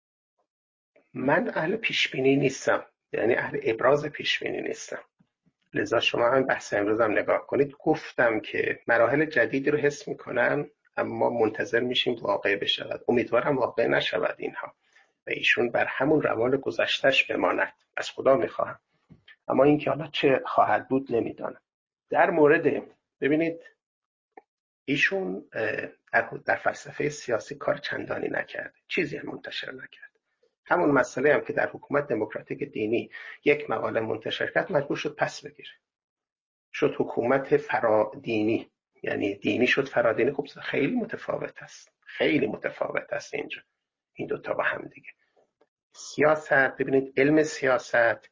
من اهل پیشبینی نیستم، یعنی اهل ابراز پیشبینی نیستم. لذا شما هم بحث امروزم نگاه کنید. گفتم که مراحل جدیدی رو حس میکنم، اما منتظر میشیم واقع بشود. امیدوارم واقع نشود اینها و ایشون بر همون روال گذشتش بماند، از خدا میخواهم. اما اینکه حالا چه خواهد بود نمیدانم. در مورد، ببینید، ایشون در, در فلسفه سیاسی کار چندانی نکرده، چیزی هم منتشر نکرد. همون مسئله هم که در حکومت دموکراتیک دینی یک مقاله منتشر کرد، مجبور شد پس بگیره، شد حکومت فرادینی، یعنی دینی شد فرادینی. خب خیلی متفاوت است، خیلی متفاوت است اینجا این دوتا با هم دیگه. سیاست، ببینید علم سیاست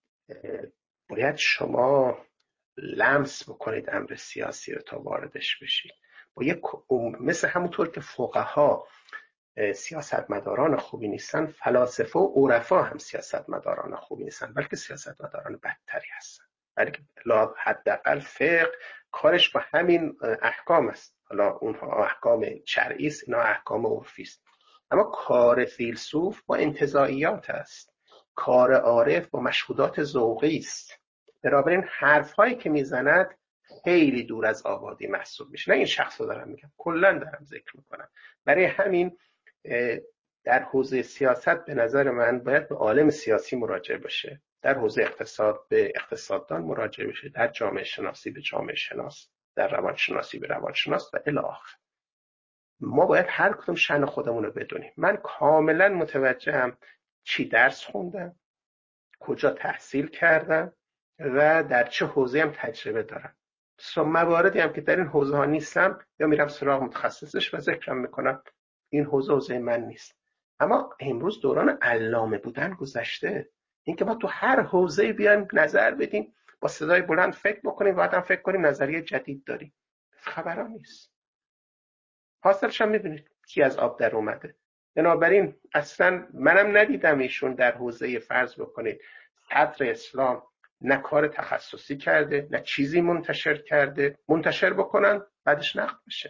باید شما لمس بکنید امر سیاسی رو تا واردش بشید. با یک مثل همونطور که فقها سیاستمداران خوبی نیستن، فلاسفه و عرفا هم سیاستمداران خوبی نیستن، بلکه سیاستمداران بدتری هستن. بلکه حداقل فقه کارش با همین احکام است. حالا اونها احکام شرعی است، اینا احکام عرفی است. اما کار فیلسوف با انتزاعیات است، کار عارف با مشهودات ذوقی است. بنابراین حرف‌هایی که میزند خیلی دور از آبادی محسوب میشه. نه این شخص رو دارم میگم، کلا دارم ذکر میکنم. برای همین در حوزه سیاست به نظر من باید به عالم سیاسی مراجعه بشه، در حوزه اقتصاد به اقتصاددان مراجعه بشه، در جامعه شناسی به جامعه شناس، در روانشناسی به روانشناس و الی آخر. ما باید هر کدوم شأن خودمون رو بدونیم. من کاملا متوجهم چی درس خوندم، کجا تحصیل کردم و در چه حوزه هم تجربه دارم. مواردی هم که در این حوزه ها نیستم یا میرم سراغ متخصصش و ذکرم میکنم این حوزه حوزه من نیست. اما امروز دوران علامه بودن گذشته. این که ما تو هر حوزه‌ای بیایم نظر بدیم، با صدای بلند فکر بکنیم، بعدم فکر کنیم نظریه جدید داریم، خبران نیست. حاصلش هم میبینید کی از آب در اومده. بنابراین اصلا منم ندیدم ایشون در حوزه فرض بکنید صدر اسلام نه کار تخصصی کرده، نه چیزی منتشر کرده. منتشر بکنن بعدش نقد بشه.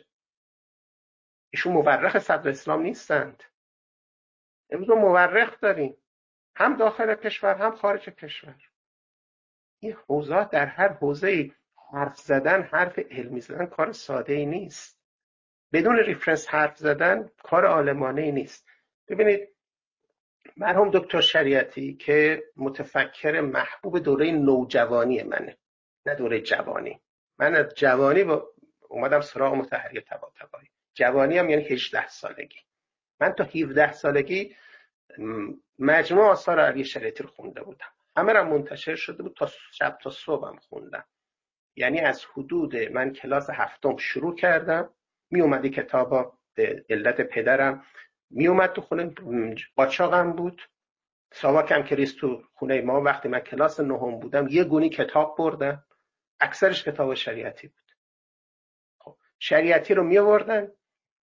ایشون مورخ صدر اسلام نیستند. امروز مورخ داریم، هم داخل کشور هم خارج کشور. این حوزه در هر حوزه‌ای حرف زدن، حرف علمی زدن کار ساده ای نیست. بدون ریفرنس حرف زدن کار عالمانه ای نیست. ببینید مرحوم دکتر شریعتی که متفکر محبوب دوره نوجوانی منه، نه دوره جوانی. من از جوانی با اومدم سراغ متحری طباطبایی. جوانی هم یعنی هجده سالگی. من تا هفده سالگی مجموع آثار علی شریعتی رو خونده بودم. همه را منتشر شده بود، تا شب تا صبح هم خوندم. یعنی از حدود من کلاس هفتم شروع کردم، می اومدی کتابا به علت پدرم می اومد تو خونه، قاچاقم بود. ساواکم که ریست تو خونه ما. وقتی من کلاس نهم بودم یه گونی کتاب بردم، اکثرش کتاب شریعتی بود. خب شریعتی رو می آوردن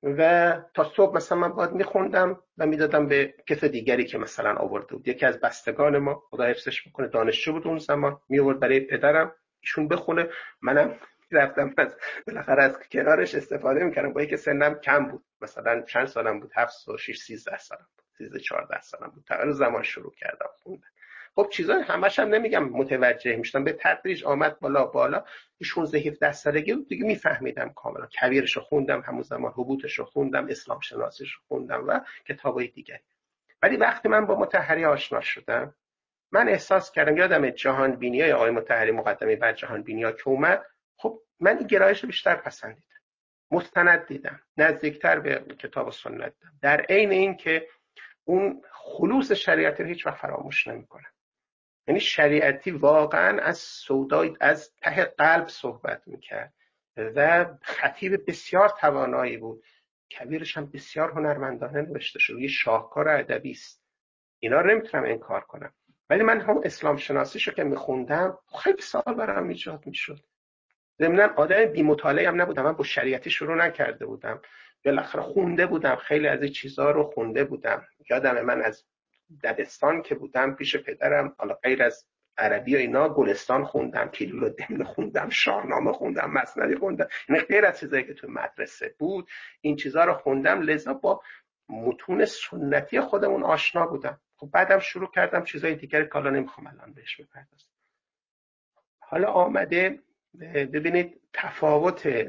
و تا صبح مثلا من باید میخوندم و میدادم به کس دیگری که مثلا آورده بود. یکی از بستگان ما خدا حفظش بکنه دانشجو بود اون زمان، می آورد برای پدرم ایشون بخونه، منم رفتم از بالاخره از کنارش استفاده میکردم با اینکه سنم کم بود، مثلا چند سالم بود، هفت و شش سیزده سالم بود، سیزده چهارده سالم بود، تا زمان شروع کردم خوندن. خب چیزای همش هم نمیگم متوجه میشدم، به تدریج آمد بالا بالا. شانزده هفده سالگی بود دیگه میفهمیدم کاملا. کویرشو خوندم همون زمان، حبوطشو خوندم، اسلام شناسیشو خوندم و کتابای دیگه. ولی وقتی من با مطهری آشنا شدم، من احساس کردم، یادم جهان بینی های آقای مطهری، مقدمه بر جهان بینی ها که اومد، خب من این گرایش رو بیشتر پسندیدم، مستند دیدم، نزدیکتر به کتاب و سنت دیدم، در عین این که اون خلوص شریعت رو هیچ وقت فراموش نمی‌کنم. یعنی شریعتی واقعا از سودای از ته قلب صحبت میکرد و خطیب بسیار توانایی بود، کویرش هم بسیار هنرمندانه نوشته شد، یه شاهکار ادبی است، اینا رو نمیتونم انکار کنم. ولی من هم اسلام شناسیشو که میخوندم خیلی سوال برام ایجاد میشد. ضمن آدم بی مطالعه هم نبودم، من با شریعتی شروع نکرده بودم، بالاخره خونده بودم، خیلی از این چیزها رو خونده بودم. یادم من از دبستان که بودم پیش پدرم، حالا غیر از عربی و اینا، گلستان خوندم، کلیل‌الدمن خوندم، شاهنامه خوندم، مثنوی خوندم، یعنی غیر از چیزایی که تو مدرسه بود این چیزها رو خوندم، لذا با متون سنتی خودمون آشنا بودم. خب بعدم شروع کردم چیزای دیگری که حالا نمیخوام الان بهش بپردازم. حالا آمده ببینید تفاوت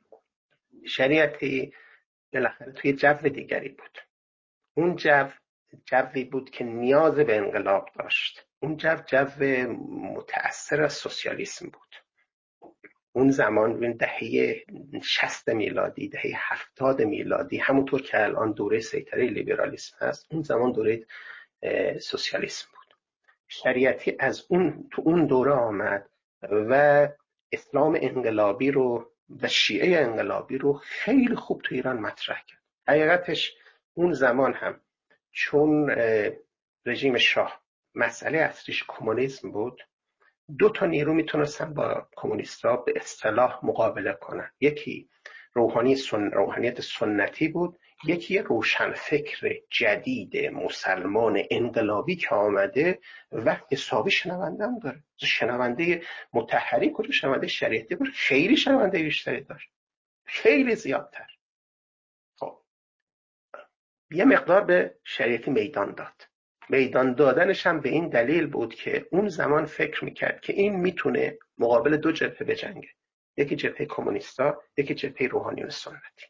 شریعتی بالاخره توی جو دیگری بود. اون جو جوی بود که نیاز به انقلاب داشت. اون جو جو متأثر از سوسیالیسم بود. اون زمان این دهه شصت میلادی، دهه هفتاد میلادی، همونطور که الان دوره سیطره لیبرالیسم هست، اون زمان دوره سوسیالیسم بود. شریعتی از اون تو اون دوره آمد و اسلام انقلابی رو و شیعه انقلابی رو خیلی خوب تو ایران مطرح کرد. حقیقتش اون زمان هم چون رژیم شاه مسئله اصلیش کمونیسم بود، دو تا نیرو میتونستن با کمونیستا به اصطلاح مقابله کنن. یکی روحانی سن... روحانیت سنتی بود، یکی روشنفکر جدید مسلمان انقلابی که آمده و حسابی شنونده هم داره. شنونده مطهری کدوم شنونده شریعتی بود، خیلی شنونده بیشتری داشت، خیلی زیادتر. خب یه مقدار به شریعتی میدان داد. میدان دادنش هم به این دلیل بود که اون زمان فکر میکرد که این میتونه مقابل دو جبهه بجنگه، یکی جبهه کمونیستا، یکی جبهه روحانیون سنتی.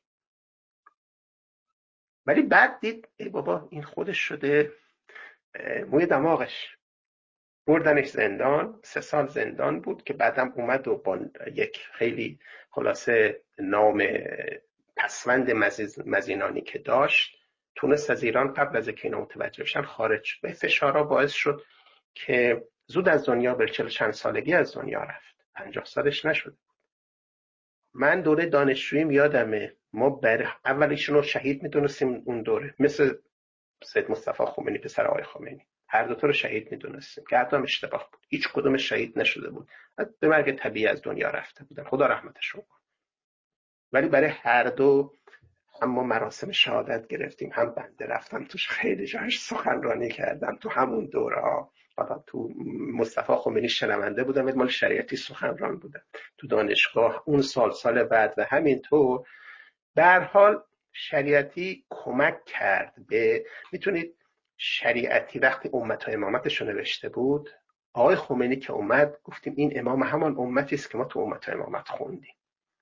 ولی بعد دید ای بابا این خودش شده موی دماغش، بردنش زندان. سه سال زندان بود که بعدم اومد و با یک خیلی خلاصه نام پسوند مزینانی که داشت تونست از ایران قبل از که اینا متوجه بشن خارج شد. و فشارها باعث شد که زود از دنیا بره، چهل چند سالگی از دنیا رفت، پنجاه سالش نشد. من دوره دانشجوییم یادمه، ما بر اولیشون رو شهید میدونستیم اون دوره، مثل سید مصطفی خمینی پسر آقای خمینی، هر دو تا رو شهید میدونستیم که حتی هم اشتباه بود، هیچ کدوم شهید نشده بود، به مرگ طبیعی از دنیا رفته بودن، خدا رحمتشون کنه. ولی برای هر دو هم ما مراسم شهادت گرفتیم، هم بنده رفتم توش، خیلی جاش سخنرانی کردم تو همون دوره ها. حالا تو مصطفی خمینی شنونده بودم ولی مال شریعتی سخنران بودم تو دانشگاه اون سال سال بعد. و همینطور به هر حال شریعتی کمک کرد به، میتونید شریعتی وقتی امت و امامتش رو نوشته بود، آقای خمینی که اومد گفتیم این امام همان امتی است که ما تو امت و امامت خوندیم.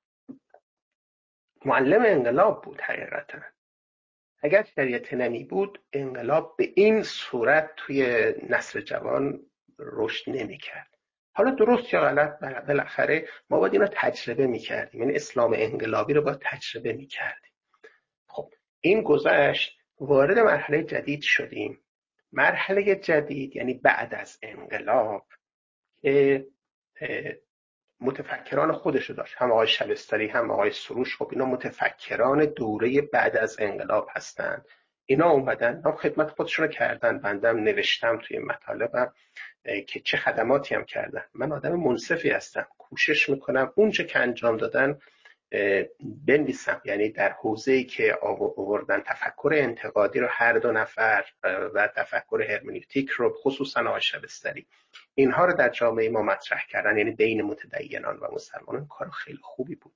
معلم انقلاب بود حقیقتا. اگر شریعتی نمی بود انقلاب به این صورت توی نسل جوان رشد نمی کرد. حالا درست یا غلط بالاخره ما باید اینو تجربه می کردیم، یعنی اسلام انقلابی رو باید تجربه می کردیم. خب این گذشت، وارد مرحله جدید شدیم. مرحله جدید یعنی بعد از انقلاب که متفکران خودشو داشت، هم آقای شبستری هم آقای سروش. خب اینا متفکران دوره بعد از انقلاب هستند. اینا اومدن هم خدمت خودشونو کردن، بندم نوشتم توی مطالبم که چه خدماتی هم کردن. من آدم منصفی هستم، کوشش میکنم اونچه که انجام دادن بنویسم، یعنی در حوزه‌ای که آوردن تفکر انتقادی رو هر دو نفر و تفکر هرمنوتیک رو خصوصا آقای شبستری اینها رو در جامعه ما مطرح کردن، یعنی بین متدینان و مسلمانان، کار خیلی خوبی بود.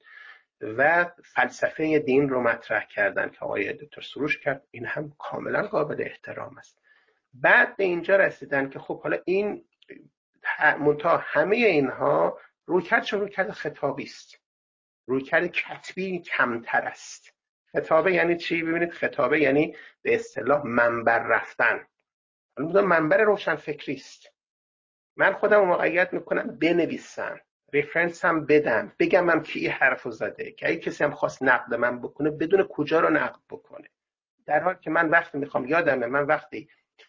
و فلسفه دین رو مطرح کردن که آقای دکتر سروش کرد، این هم کاملا قابل احترام است. بعد به اینجا رسیدن که خب حالا این منتها همه اینها رویکرد چون رویکرد خطابی است، رویکرد کتبی کمتر است. خطابه یعنی چی؟ ببینید خطابه یعنی به اصطلاح منبر رفتن. حالا منبر روشن فکری است. من خودم رو مقید میکنم بنویسم، ریفرنس هم بدم، بگم هم کی این حرفو زده، که اگه کسی هم خواست نقد من بکنه بدون کجا رو نقد بکنه. در حالی که من وقتی میخوام یادمه، من وقتی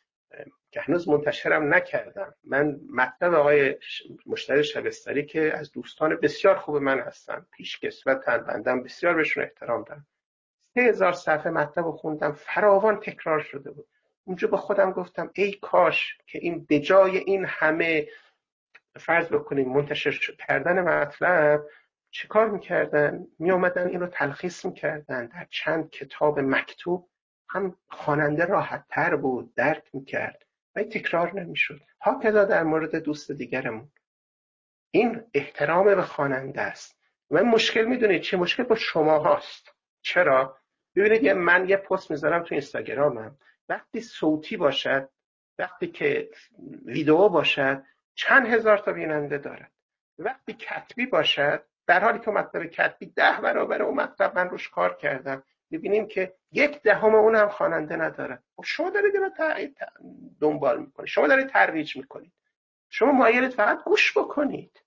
که هنوز منتشرم نکردم، من مطلب آقای مشتری شبستری که از دوستان بسیار خوب من هستن، پیشکسوتن، بندم بسیار بهشون احترام دارم، سه هزار صفحه مطلب رو خوندم، فراوان تکرار شده بود. اونجا با خودم گفتم ای کاش که این به جای این همه فرض بکنیم منتشر کردن مطلب چه کار میکردن؟ میامدن این رو تلخیص میکردن در چند کتاب مکتوب، هم خواننده راحت تر بود، درک میکرد و تکرار نمیشد. هاکذا در مورد دوست دیگرمون، این احترام به خواننده است. و مشکل میدونید چه مشکل با شما هاست. چرا؟ ببینید من یه پست میذارم تو اینستاگرامم، وقتی صوتی باشد، وقتی که ویدیو باشد، چند هزار تا بیننده دارد. وقتی کتبی باشد، در حالی که مطلب کتبی ده برابر اون مطلب من روش کار کردم، میبینیم که یک دهم اون هم خواننده نداره. و شما دارید اینو دنبال میکنید، شما دارید ترویج میکنید، شما مایلید فقط گوش بکنید،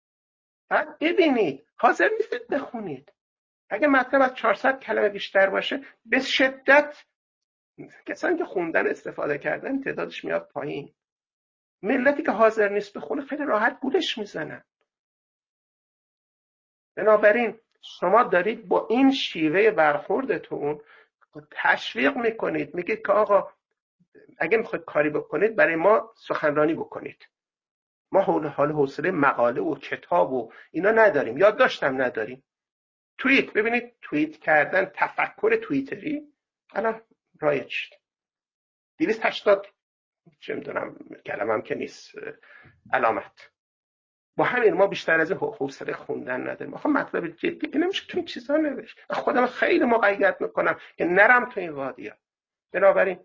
فقط ببینید، حاضر نیستید بخونید. اگه مطلب از چهارصد کلمه بیشتر باشه، به شدت کسانی که خوندن استفاده کردن تعدادش میاد پایین. ملتی که حاضر نیست بخونه خیلی راحت گولش میزنن. بنابراین شما دارید با این شیوه برخوردتون تشویق میکنید، میگید که آقا اگه میخواید کاری بکنید برای ما سخنرانی بکنید، ما حال حال حوصله مقاله و کتاب و اینا نداریم، یادداشتم نداریم. توییت، ببینید توییت کردن، تفکر توییتری الان رایج شد. دویست و هشتاد چه میدونم کلمم که نیست علامت. با همین ما بیشتر از این حوصله خوندن نداریم. آخه مطلب جدی که نمیشه تو این چیزا نوشت. خودم خیلی مقید میکنم که نرم تو این وادیا. بنابراین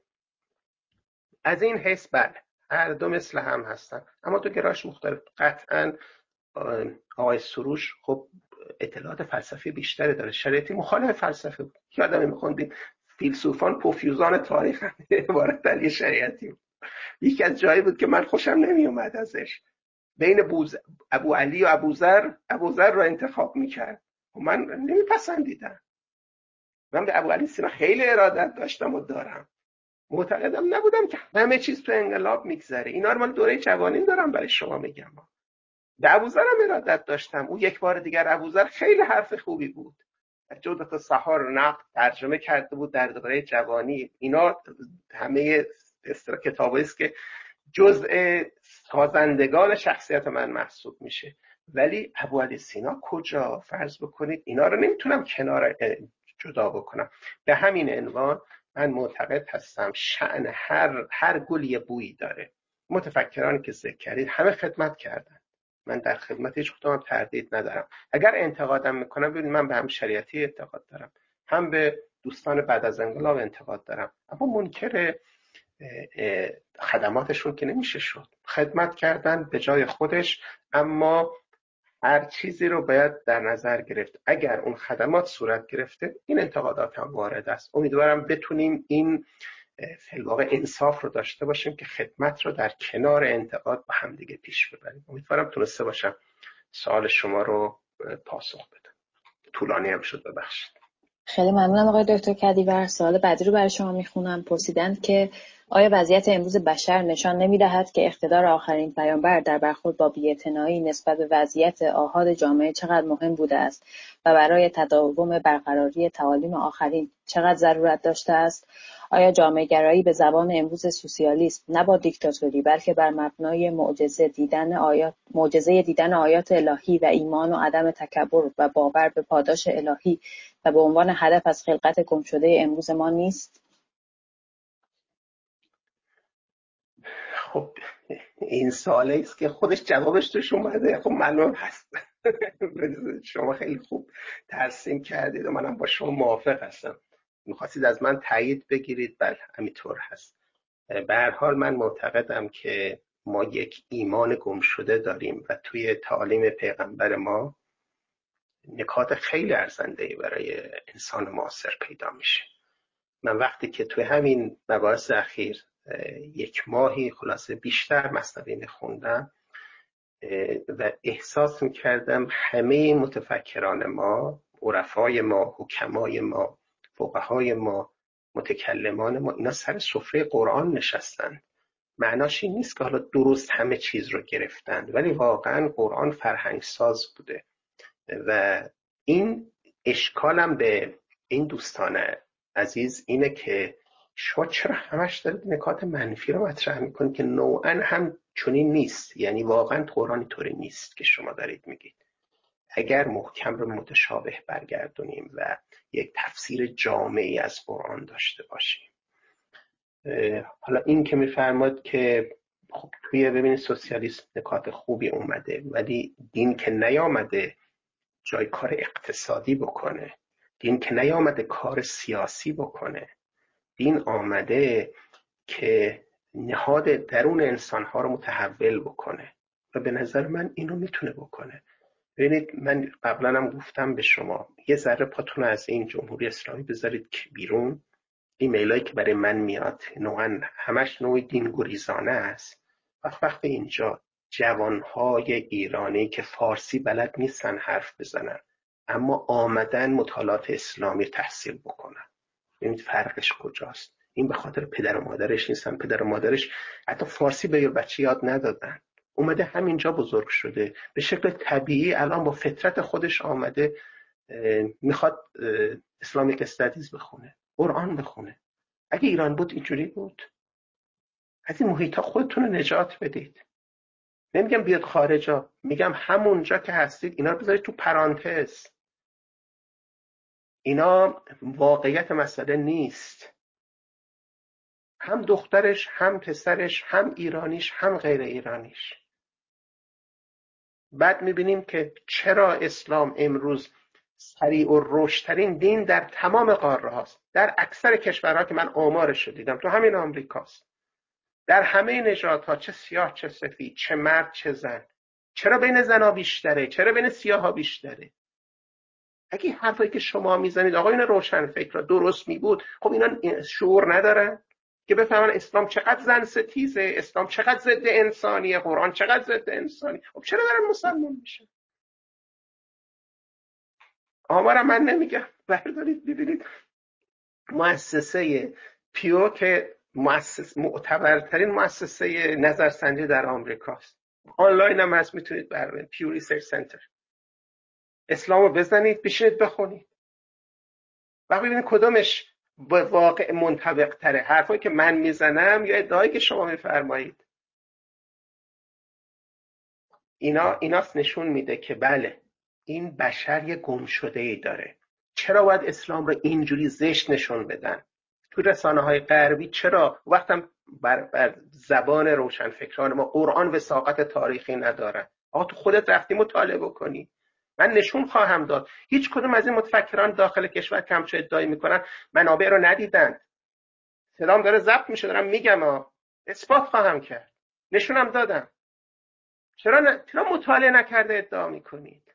از این حیث بله هر دو مثل هم هستن، اما تو گرایش مختلف. قطعاً آقای سروش خب اطلاعات فلسفی بیشتری داره، شریعتی مخالف فلسفه بود. یادم میخوندیم فیلسوفان پوفیوزان تاریخ هم عبارت علی شریعتی بود. یکی از جایی بود که من خوشم نمیومد ازش، بین بوز... ابو علی و ابوذر ابوذر رو انتخاب میکرد و من نمیپسندیدم. من به ابو علی سینا خیلی ارادت داشتم و دارم، معتقدم نبودم که همه چیز تو انقلاب میگذره. اینا رو من دوره جوانیم دارم برای شما میگم. به ابوذر هم ارادت داشتم، او یک بار دیگر ابوذر خیلی حرف خوبی بود. جودت السحار نقد ترجمه کرده بود در دوره جوانی. اینا همه استرا کتابایی است که جزء سازندگان شخصیت من محسوب میشه. ولی ابو علی سینا کجا؟ فرض بکنید اینا رو نمیتونم کنار جدا بکنم. به همین عنوان من معتقد هستم شأن هر هر گل یه بویی داره. متفکرانی که ذکر کردید همه خدمت کردن، من در خدمت هیچ کدوم تردید ندارم. اگر انتقادم میکنم، ببینید من به هم شریعتی اعتقاد دارم، هم به دوستان بعد از انقلاب انتقاد دارم، اما منکر خدماتشون که نمیشه شد. خدمت کردن به جای خودش، اما هر چیزی رو باید در نظر گرفت. اگر اون خدمات صورت گرفته، این انتقادات هم وارد است. امیدوارم بتونیم این فی الواقع انصاف رو داشته باشیم که خدمت رو در کنار انتقاد با هم دیگه پیش ببریم. امیدوارم تونسته باشم سوال شما رو پاسخ بدم. طولانی هم شد، ببخشید. خیلی ممنونم آقای دکتر کدیور. سوال بعدی رو برای شما میخونم. پرسیدند که آیا وضعیت امروز بشر نشان نمیدهد که اقتدار آخرین پیامبر در برخورد با بی‌اعتنایی نسبت به وضعیت آحاد جامعه چقدر مهم بوده است و برای تداوم برقراری تعالیم آخرین چقدر ضرورت داشته است؟ آیا جامعه گرایی به زبان امروز سوسیالیسم نه با دیکتاتوری بلکه بر مبنای معجزه دیدن آیات معجزه دیدن آیات الهی و ایمان و عدم تکبر و باور به پاداش الهی و به عنوان هدف از خلقت گمشده امروز ما نیست؟ خب این سوالی است که خودش جوابش توش اومده، خب معلوم هست. شما خیلی خوب ترسیم کردید و منم با شما موافق هستم. میخواستید از من تایید بگیرید، بله همینطور هست. به هر حال من معتقدم که ما یک ایمان گم شده داریم و توی تعالیم پیغمبر ما نکات خیلی ارزنده‌ای برای انسان معاصر پیدا میشه. من وقتی که توی همین مباحث اخیر یک ماهی خلاصه بیشتر مثنوی میخوندم و احساس میکردم همه متفکران ما، عرفای ما، حکمای ما، فقهای ما، متکلمان ما، اینا سر سفره قرآن نشستن. معناش این نیست که حالا درست همه چیز رو گرفتن، ولی واقعا قرآن فرهنگ ساز بوده. و این اشکالم به این دوستان عزیز اینه که شما چرا همش دارید نکات منفی رو مطرح میکنید که نوعا هم چنین نیست. یعنی واقعا قرآن طوری نیست که شما دارید میگید. اگر محکم رو متشابه برگردونیم و یک تفسیر جامعی از قرآن داشته باشیم. حالا این که میفرماد که خب توی ببینید سوسیالیسم نکات خوبی اومده، ولی دین که نیامده جای کار اقتصادی بکنه، دین که نیامده کار سیاسی بکنه، دین آمده که نهاد درون انسانها رو متحول بکنه و به نظر من اینو میتونه بکنه. ببینید من قبلا هم گفتم به شما یه ذره پاتون از این جمهوری اسلامی بذارید که بیرون. ایمیلایی که برای من میاد نوعا همش نوع دین گریزانه است. وقت وقت اینجا جوانهای ایرانی که فارسی بلد نیستن حرف بزنن اما آمدن مطالعات اسلامی تحصیل بکنن، ببینید فرقش کجاست. این به خاطر پدر و مادرش نیستن. پدر و مادرش حتی فارسی به بچه یاد ندادن، اومده همینجا بزرگ شده به شکل طبیعی، الان با فطرت خودش آمده میخواد اسلامیک استادیز بخونه، قرآن بخونه. اگه ایران بود اینجوری بود؟ از این محیط ها خودتون رو نجات بدید. نمیگم بیاد خارجا، میگم همونجا که هستید اینا رو بذارید تو پرانتز. اینا واقعیت مسئله نیست. هم دخترش، هم پسرش، هم ایرانیش، هم غیر ایرانیش. بعد میبینیم که چرا اسلام امروز سریع و رشدترین دین در تمام قاره هاست. در اکثر کشورها که من آمارش رو دیدم، تو همین آمریکاست، در همه نژادها، چه سیاه چه سفید، چه مرد چه زن. چرا بین زنها بیشتره؟ چرا بین سیاها بیشتره؟ اگه حرفایی که شما میزنید آقایون روشن فکر درست می بود، خب اینا شعور ندارن که بفهمن اسلام چقدر زن ستیزه، اسلام چقدر ضد انسانیه، قرآن چقدر ضد انسانی. خب چرا دارن مسلمان میشن؟ آمارم من نمیگم، بردارید ببینید مؤسسه پیو که مؤسس معتبرترین مؤسسه نظرسنجی در آمریکاست، آنلاین هم هست، میتونید ببینید، پیو ریسرچ سنتر. اسلامو بزنید بشینید بخونید و ببینید کدومش با واقع منطبق تره، حرفایی که من میزنم یا ادعایی که شما میفرمایید. اینا ایناست نشون میده که بله این بشر یه گم شده ای داره. چرا باید اسلام رو اینجوری زشت نشون بدن تو رسانه های غربی؟ چرا وقتم بر, بر زبان روشنفکران ما قرآن وثاقت تاریخی نداره؟ آقا تو خودت رفتی مطالعه بکنی. من نشون خواهم داد هیچ کدوم از این متفکران داخل کشور که همچه ادعایی میکنن منابع رو ندیدن. صدام داره ضبط میشه، دارم میگم ها، اثبات خواهم کرد، نشونم دادم. چرا ن... چرا مطالعه نکرده ادعا میکنید؟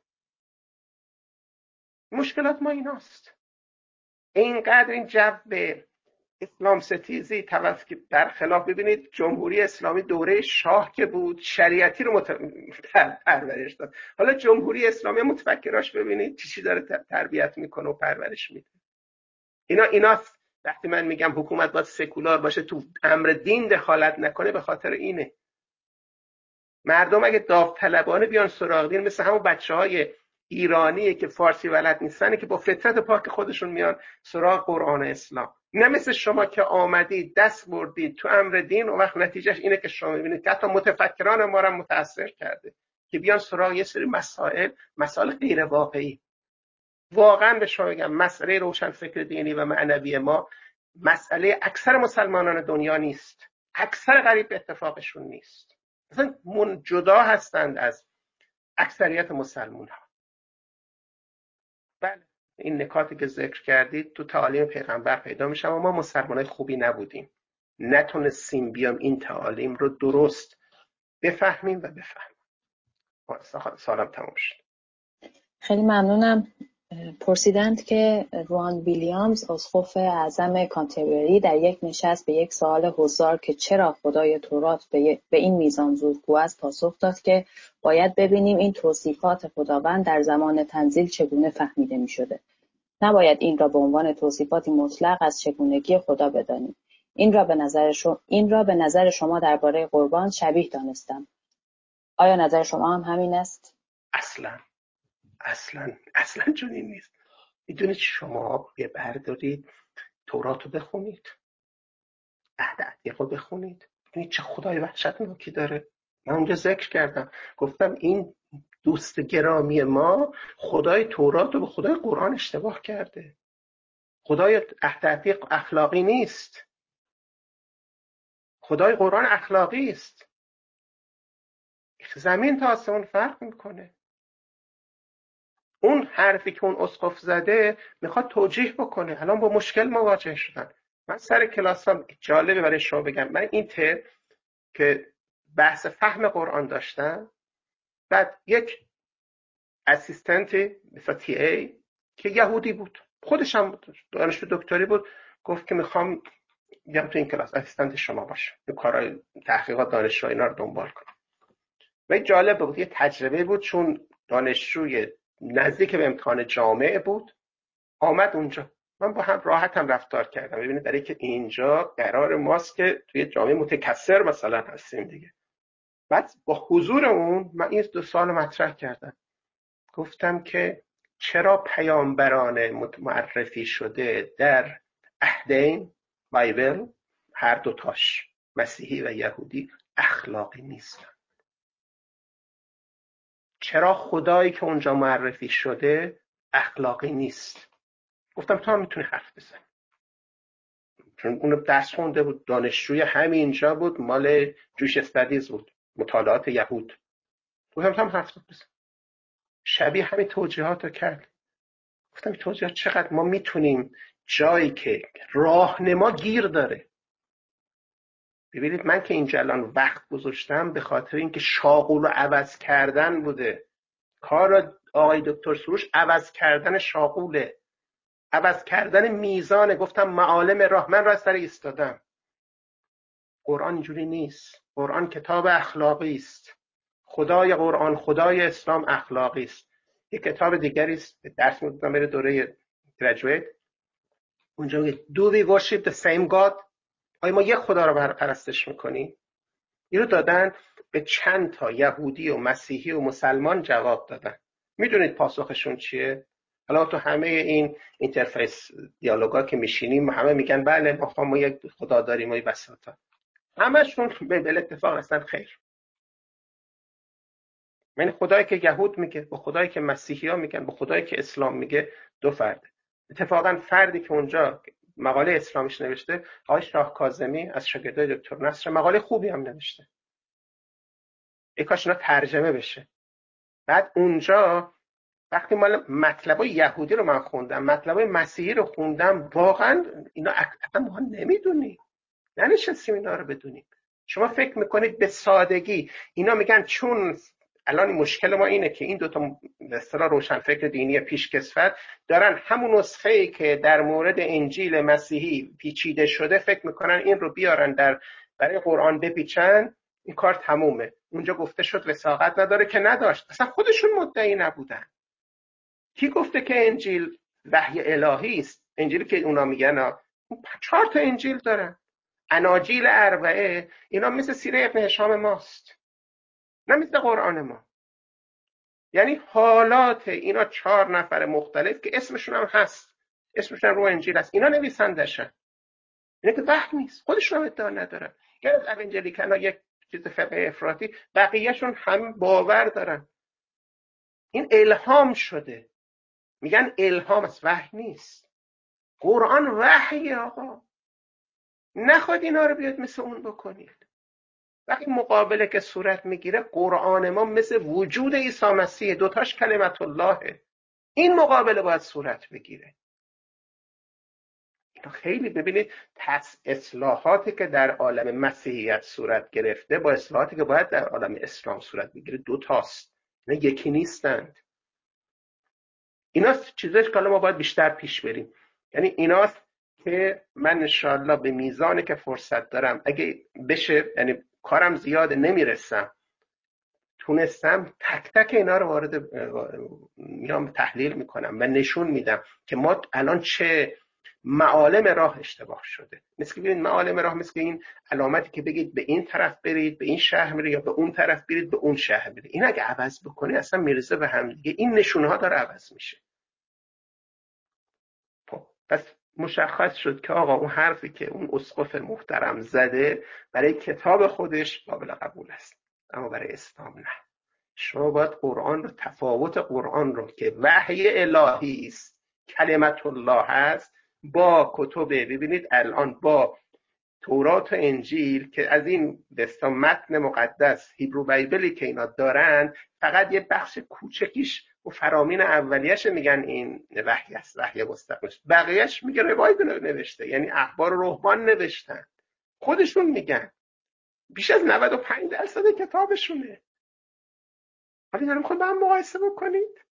مشکلات ما ایناست. اینقدر این جو به اسلام ستیزی توسط برخلاف، ببینید جمهوری اسلامی دوره شاه که بود شریعتی رو مت... پرورش داد. حالا جمهوری اسلامی متفکراش ببینید چی چی داره تربیت میکنه و پرورش میده. اینا ایناست وقتی من میگم حکومت باید سکولار باشه، تو امر دین دخالت نکنه، به خاطر اینه. مردم اگه داوطلبانه بیان سراغ دین، مثل همون بچهای ایرانیه که فارسی بلد نیستن که با فطرت پاک خودشون میان سراغ قرآن اسلام. نه مثل شما که آمدید دست بردید تو امر دین و وقت نتیجهش اینه که شما میبینید که حتی متفکران ما رو متاثر کرده که بیان سراغ یه سری مسائل مسائل غیر واقعی. واقعا به شما میگم مسئله روشنفکر دینی و معنوی ما مسئله اکثر مسلمانان دنیا نیست، اکثر قریب به اتفاقشون نیست، مثلا من جدا هستند از اکثریت مسلمان ها. بله این نکاتی که ذکر کردید تو تعالیم پیغمبر پیدا میشه، اما ما مسلمانای خوبی نبودیم، نتونستیم بیام این تعالیم رو درست بفهمیم و بفهمیم. سالم تموم شد. خیلی ممنونم. پرسیدند که روان ویلیامز اسقف اعظم کانتربری در یک نشست به یک سوال حضار که چرا خدای تورات به این میزان زورگو است پاسخ داد که باید ببینیم این توصیفات خداوند در زمان تنزیل چگونه فهمیده می شده. نباید این را به عنوان توصیفاتی مطلق از چگونگی خدا بدانیم. این را به نظر شما این را به نظر شما درباره قربان شبیه دانستم. آیا نظر شما هم همین است؟ اصلا اصلا اصلا چنین نیست. میدونید شما یه بردارید تورات رو بخونید، عهد عتیق رو بخونید، ببینید چه خدای وحشتناکی داره. من اونجا ذکر کردم، گفتم این دوست گرامی ما خدای تورات رو به خدای قرآن اشتباه کرده. خدای عهد عتیق اخلاقی نیست، خدای قرآن اخلاقی است. زمین تا آسمون فرق میکنه. اون حرفی که اون اسقف زده میخواد توجیه بکنه. الان با مشکل مواجه شدن. من سر کلاسام جالبه برای شما بگم، من این ترم که بحث فهم قرآن داشتم، بعد یک اسیستنتی مثلا تی ای که یهودی بود، خودش هم دانشجو دکتری بود، گفت که میخوام بیام تو این کلاس اسیستنت شما باشم، این کارهای تحقیقات دانشجو اینا رو دنبال کنم. و جالب بود، یه تجربه بود، چون دانشجوی نزدیک به امتحان جامعه بود آمد اونجا. من با هم راحت هم رفتار کردم. ببینید برای که اینجا قرار ماست که توی جامعه متکثر مثلا هستیم دیگه. بعد با حضور اون من این دو سال مطرح کردم، گفتم که چرا پیامبران معرفی شده در عهدین بایبل هر دوتاش مسیحی و یهودی اخلاقی نیستن؟ چرا خدایی که اونجا معرفی شده اخلاقی نیست؟ گفتم تو هم میتونی حرف بزنی، چون اون درس خونده بود، دانشجوی همینجا بود، مال جوش استادیز بود، مطالعات یهود. گفتم تو هم حرف بزن. شبیه همین توجیهات رو کرد. گفتم این توجیهات چقدر ما میتونیم جایی که راهنما گیر داره. ببینید من که اینجا الان وقت گذاشتم به خاطر اینکه شاغول رو عوض کردن بوده. کار آقای دکتر سروش عوض کردن شاغوله، عوض کردن میزانه. گفتم معالم راه، من را سر ایستادم. قرآن اینجوری نیست. قرآن کتاب اخلاقی است. خدای قرآن، خدای اسلام اخلاقی است. یک کتاب دیگری است، درس می‌دادم برای دوره گریجویت، اونجا میگه do we worship the same God؟ آیا ما یک خدا رو پرستش میکنیم؟ این رو دادن به چند تا یهودی و مسیحی و مسلمان جواب دادن. میدونید پاسخشون چیه؟ حالا تو همه این اینترفیس دیالوگا که میشینیم همه میگن بله ما ما یک خدا داریم و بساطا. همشون به بل اتفاق هستن خیر. من خدایی که یهود میگه با خدایی که مسیحی ها میگن با خدایی که اسلام میگه دو فرده. اتفاقا فردی که اونجا مقاله اسلامش نوشته آقای شاه کاظمی از شاگردای دکتر نصر، مقاله خوبی هم نوشته. ای کاش اینا ترجمه بشه. بعد اونجا وقتی مال مطلبای یهودی رو من خوندم، مطلبای مسیحی رو خوندم، واقعا اینا اصلا ما نمیدونیم، ننشستیم اینا رو بدونیم. شما فکر میکنید به سادگی اینا میگن چون الان مشکل ما اینه که این دوتا به اصطلاح روشنفکر دینی پیشکسوت دارن همون نسخه‌ای که در مورد انجیل مسیحی پیچیده شده، فکر میکنن این رو بیارن در برای قرآن بپیچن، این کار تمومه. اونجا گفته شد وثاقت نداره، که نداشت، اصلا خودشون مدعی نبودن. کی گفته که انجیل وحی الهی است؟ انجیلی که اونا میگن چهار تا انجیل دارن، اناجیل اربعه، اینا مثل سیره ابن هشام ماست، نه مثل قرآن ما. یعنی حالات اینا چهار نفر مختلف که اسمشون هم هست، اسمشون هم رو انجیل هست، اینا نویسندشن. اینا که وحی نیست، خودشون هم ادعا ندارن. یعنی از اونجلیکن ها یک چیز فقه افراطی، بقیهشون هم باور دارن. این الهام شده، میگن الهام است، وحی نیست. قرآن وحیه آقا، نخواد اینا رو بیاد مثل اون بکنید. وقتی مقابله که صورت میگیره، قرآن ما مثل وجود عیسی مسیح، دوتاش کلمت اللهه. این مقابله باید صورت بگیره. اینا خیلی ببینید تص اصلاحاتی که در عالم مسیحیت صورت گرفته با اصلاحاتی که باید در عالم اسلام صورت بگیره دو تاست، اینا یکی نیستند. ایناست چیزاش که ما باید بیشتر پیش بریم. یعنی ایناست که من انشاءالله به میزانی که فرصت دارم، اگه بشه، یعنی کارم زیاده نمیرسم، تونستم تک تک اینا رو وارد میام تحلیل میکنم و نشون میدم که ما الان چه معالم راه اشتباه شده. مثل که ببینید معالم راه مثل این علامتی که بگید به این طرف برید به این شهر برید، یا به اون طرف برید به اون شهر برید، این اگه عوض بکنی اصلا میرزه به هم دیگه. این نشونه ها داره عوض میشه. پس مشخص شد که آقا اون حرفی که اون اسقف محترم زده برای کتاب خودش قابل قبول است، اما برای اسلام نه. شما باید قرآن رو، تفاوت قرآن رو که وحی الهی است، کلمت الله هست، با کتب، ببینید الان با تورات و انجیل که از این دستا متن مقدس هیبرو بایبلی که اینا دارن، فقط یه بخش کوچکیش و فرامین اولیش میگن این وحی است، وحی مستقیم. بقیهش میگه روایت نوشته، یعنی اخبار و رهبان نوشتن. خودشون میگن بیش از نود و پنج درصد کتابشونه. حالا دارم خود با هم مقایسه بکنید،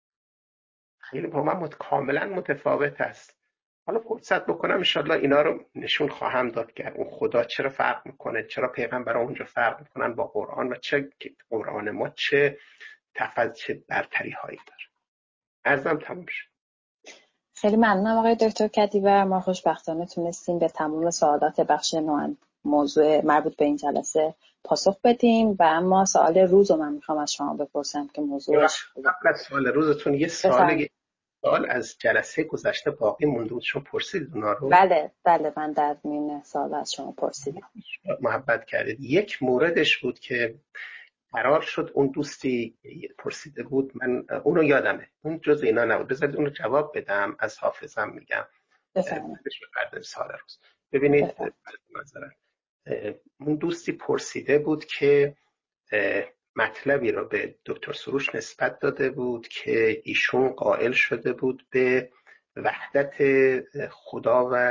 خیلی با من مت... کاملا متفاوت است. حالا فرصت بکنم انشالله اینا رو نشون خواهم داد که اون خدا چرا فرق میکنه، چرا پیغمبر اونجا فرق میکنن با قرآن و چه قرآن ما چه تفاوت، چه برتری هایی داره. عرضم تموم شد. خیلی ممنونم آقای دکتر کدیور. ما خوشبختانه تونستیم به تمام سوالات بخش نو موضوع مربوط به این جلسه پاسخ بدیم و اما سوال روز رو من میخوام از شما بپرسم که موضوعش قبل از سوال روزتون یه سوال سوال از جلسه گذشته باقی مونده بود، شما پرسیدید اونا رو؟ بله بله، من در این سوال از شما پرسیدم. محبت کردید. یک موردش بود که قرار شد اون دوستی پرسیده بود، من اونو یادمه، اون جز اینا نبود، بذارید اونو جواب بدم، از حافظم میگم. بفرمایید. بعد سال روز ببینید مثلا اون دوستی پرسیده بود که مطلبی رو به دکتر سروش نسبت داده بود که ایشون قائل شده بود به وحدت خدا و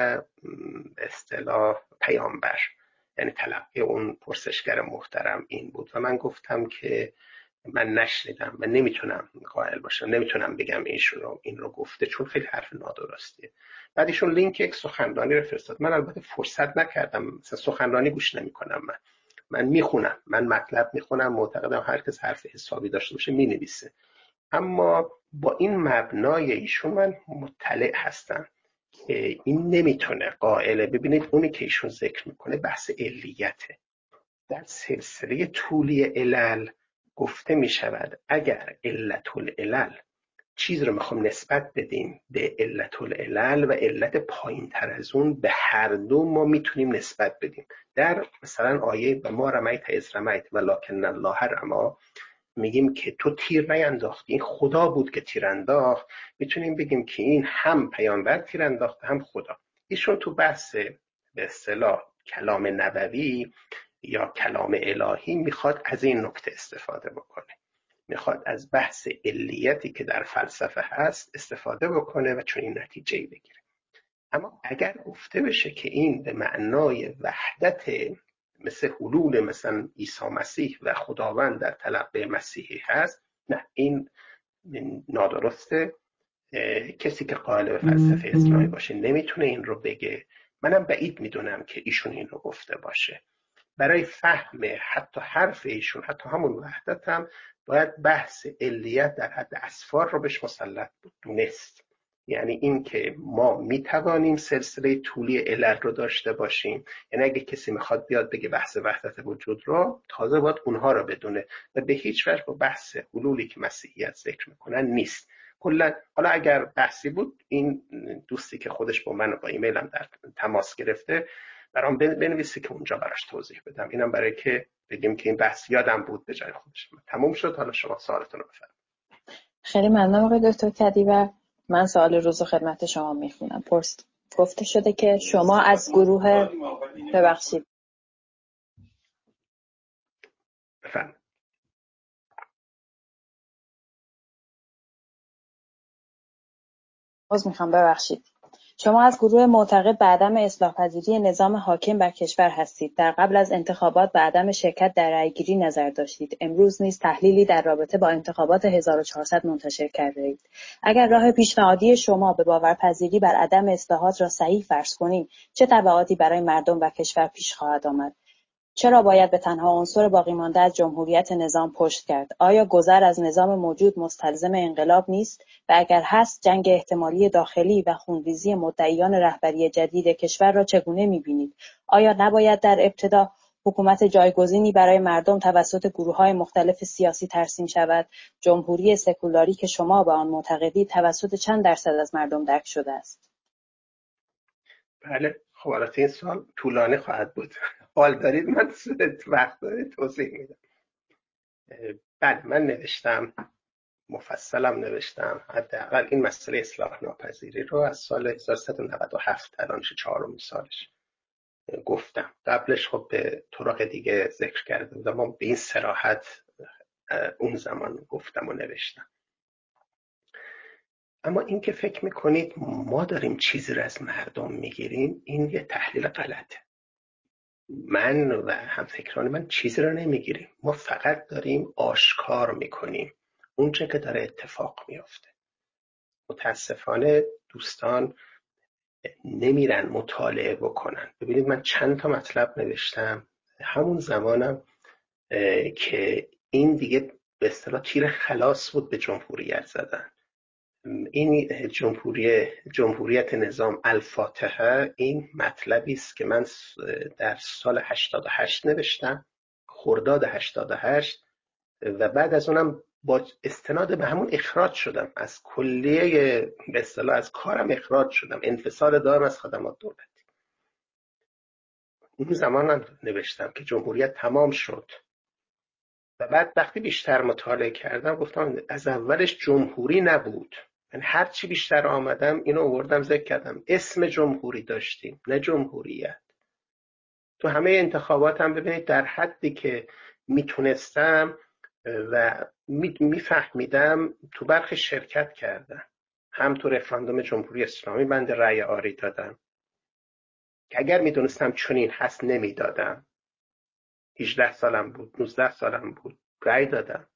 اصطلاح پیامبر، یعنی تلقی اون پرسشگر محترم این بود و من گفتم که من نشنیدم و نمیتونم قائل باشم، نمیتونم بگم ایشون رو این رو گفته، چون خیلی حرف نادرستیه. بعد ایشون لینک یک سخنرانی رو فرستاد. من البته فرصت نکردم، مثلا سخنرانی گوش نمیکنم، من من میخونم، من مطلب میخونم، معتقدم هر کس حرف حسابی داشته باشه مینویسه. اما با این مبنای ایشون من مطلع هستم که این نمیتونه قائله. ببینید اونی که ایشون ذکر میکنه بحث علیته. در سلسله طولی علل گفته میشود اگر علت العلل چیز رو میخوام نسبت بدیم به علت العلل و علت پایین تر از اون، به هر دو ما میتونیم نسبت بدیم. در مثلا آیه و ما رمیت از رمیت ولکن الله رما، میگیم که تو تیر نینداختی، این خدا بود که تیر انداخت. میتونیم بگیم که این هم پیامبر تیر انداخت هم خدا. ایشون تو بحث به اصطلاح کلام نبوی یا کلام الهی میخواد از این نکته استفاده بکنه، میخواد از بحث علیتی که در فلسفه هست استفاده بکنه و چون این نتیجه بگیره. اما اگر گفته بشه که این به معنای وحدت مثل حلول مثلا عیسی مسیح و خداوند در تلقی مسیحی هست، نه، این نادرسته. کسی که قائل به فلسفه اسلامی باشه نمیتونه این رو بگه. منم بعید میدونم که ایشون این رو گفته باشه. برای فهم حتی حرف ایشون، حتی همون وحدت هم باید بحث علیت در حد اسفار رو بهش مسلط بود دونست. یعنی این که ما میتوانیم سلسله طولی علل رو داشته باشیم، یعنی اگه کسی میخواد بیاد بگه بحث وحدت وجود رو، تازه باید اونها رو بدونه و به هیچ وجه با بحث حلولی که مسیحیت ذکر میکنن نیست. کلا حالا اگر بحثی بود، این دوستی که خودش با من و با ایمیلم در تماس گرفته برام بنویسی که اونجا براش توضیح بدم. اینم برای که بگیم که این بحث یادم بود به جای خودش. تموم شد. حالا شما سوالتون رو بفرمایید. خیلی ممنونم آقای دکتر کدیور. من سوال روز خدمت شما میخونم. پرست گفته شده که شما از گروه ببخشید بفرمایید. باز میخوام ببخشید شما از گروه معتقد به عدم اصلاح پذیری نظام حاکم بر کشور هستید. در قبل از انتخابات به عدم شرکت در رأیگیری نظر داشتید. امروز نیز تحلیلی در رابطه با انتخابات هزار و چهارصد منتشر کرده اید. اگر راه پیشنهادی شما به باورپذیری بر عدم اصلاحات را صحیح فرض کنیم، چه تبعاتی برای مردم و کشور پیش خواهد آمد؟ چرا باید به تنها عنصر باقی مانده از جمهوریت نظام پشت کرد؟ آیا گذر از نظام موجود مستلزم انقلاب نیست؟ و اگر هست، جنگ احتمالی داخلی و خونریزی مدعیان رهبری جدید کشور را چگونه می‌بینید؟ آیا نباید در ابتدا حکومت جایگزینی برای مردم توسط گروه‌های مختلف سیاسی ترسیم شود؟ جمهوری سکولاری که شما به آن معتقدید توسط چند درصد از مردم درک شده است؟ بله، خب البته این سوال طولانی خواهد بود. حال دارید من وقت دارید توضیح میدم. بله، من نوشتم، مفصلم نوشتم، حداقل این مسئله اصلاح ناپذیری رو از سال هزار و سیصد و نود و هفت، الان چهارمین سالش، گفتم. قبلش خب به طرق دیگه ذکر کرده بودم، اما به این صراحت اون زمان گفتم و نوشتم. اما این که فکر میکنید ما داریم چیزی رو از مردم میگیریم، این یه تحلیل غلطه. من و همفکران من چیزی رو نمیگیریم، ما فقط داریم آشکار میکنیم اون چه که داره اتفاق میافته. متاسفانه دوستان نمیرن مطالعه بکنن. ببینید من چند تا مطلب نوشتم همون زمانم که این دیگه به اصطلاح تیر خلاص بود به جمهوریت زدن. این جمهوری جمهوریت نظام الفاتحه، این مطلبی است که من در سال هشتاد و هشت نوشتم، خرداد هشتاد و هشت، و بعد از اونم با استناد به همون اخراج شدم از کلیه، به اصطلاح از کارم اخراج شدم، انفصال دائم از خدمات دولتی. اون زمان نوشتم که جمهوریت تمام شد و بعد وقتی بیشتر مطالعه کردم گفتم از اولش جمهوری نبود. من هر چی بیشتر آمدم اینو آوردم ذکر کردم، اسم جمهوری داشتیم نه جمهوریت. تو همه انتخاباتم ببینید در حدی که میتونستم و میفهمیدم تو برخی شرکت کردم. هم تو رفراندوم جمهوری اسلامی بنده رأی آری دادم که اگر میدونستم چنین هست نمیدادم. هجده سالم بود، نوزده سالم بود، رأی دادم.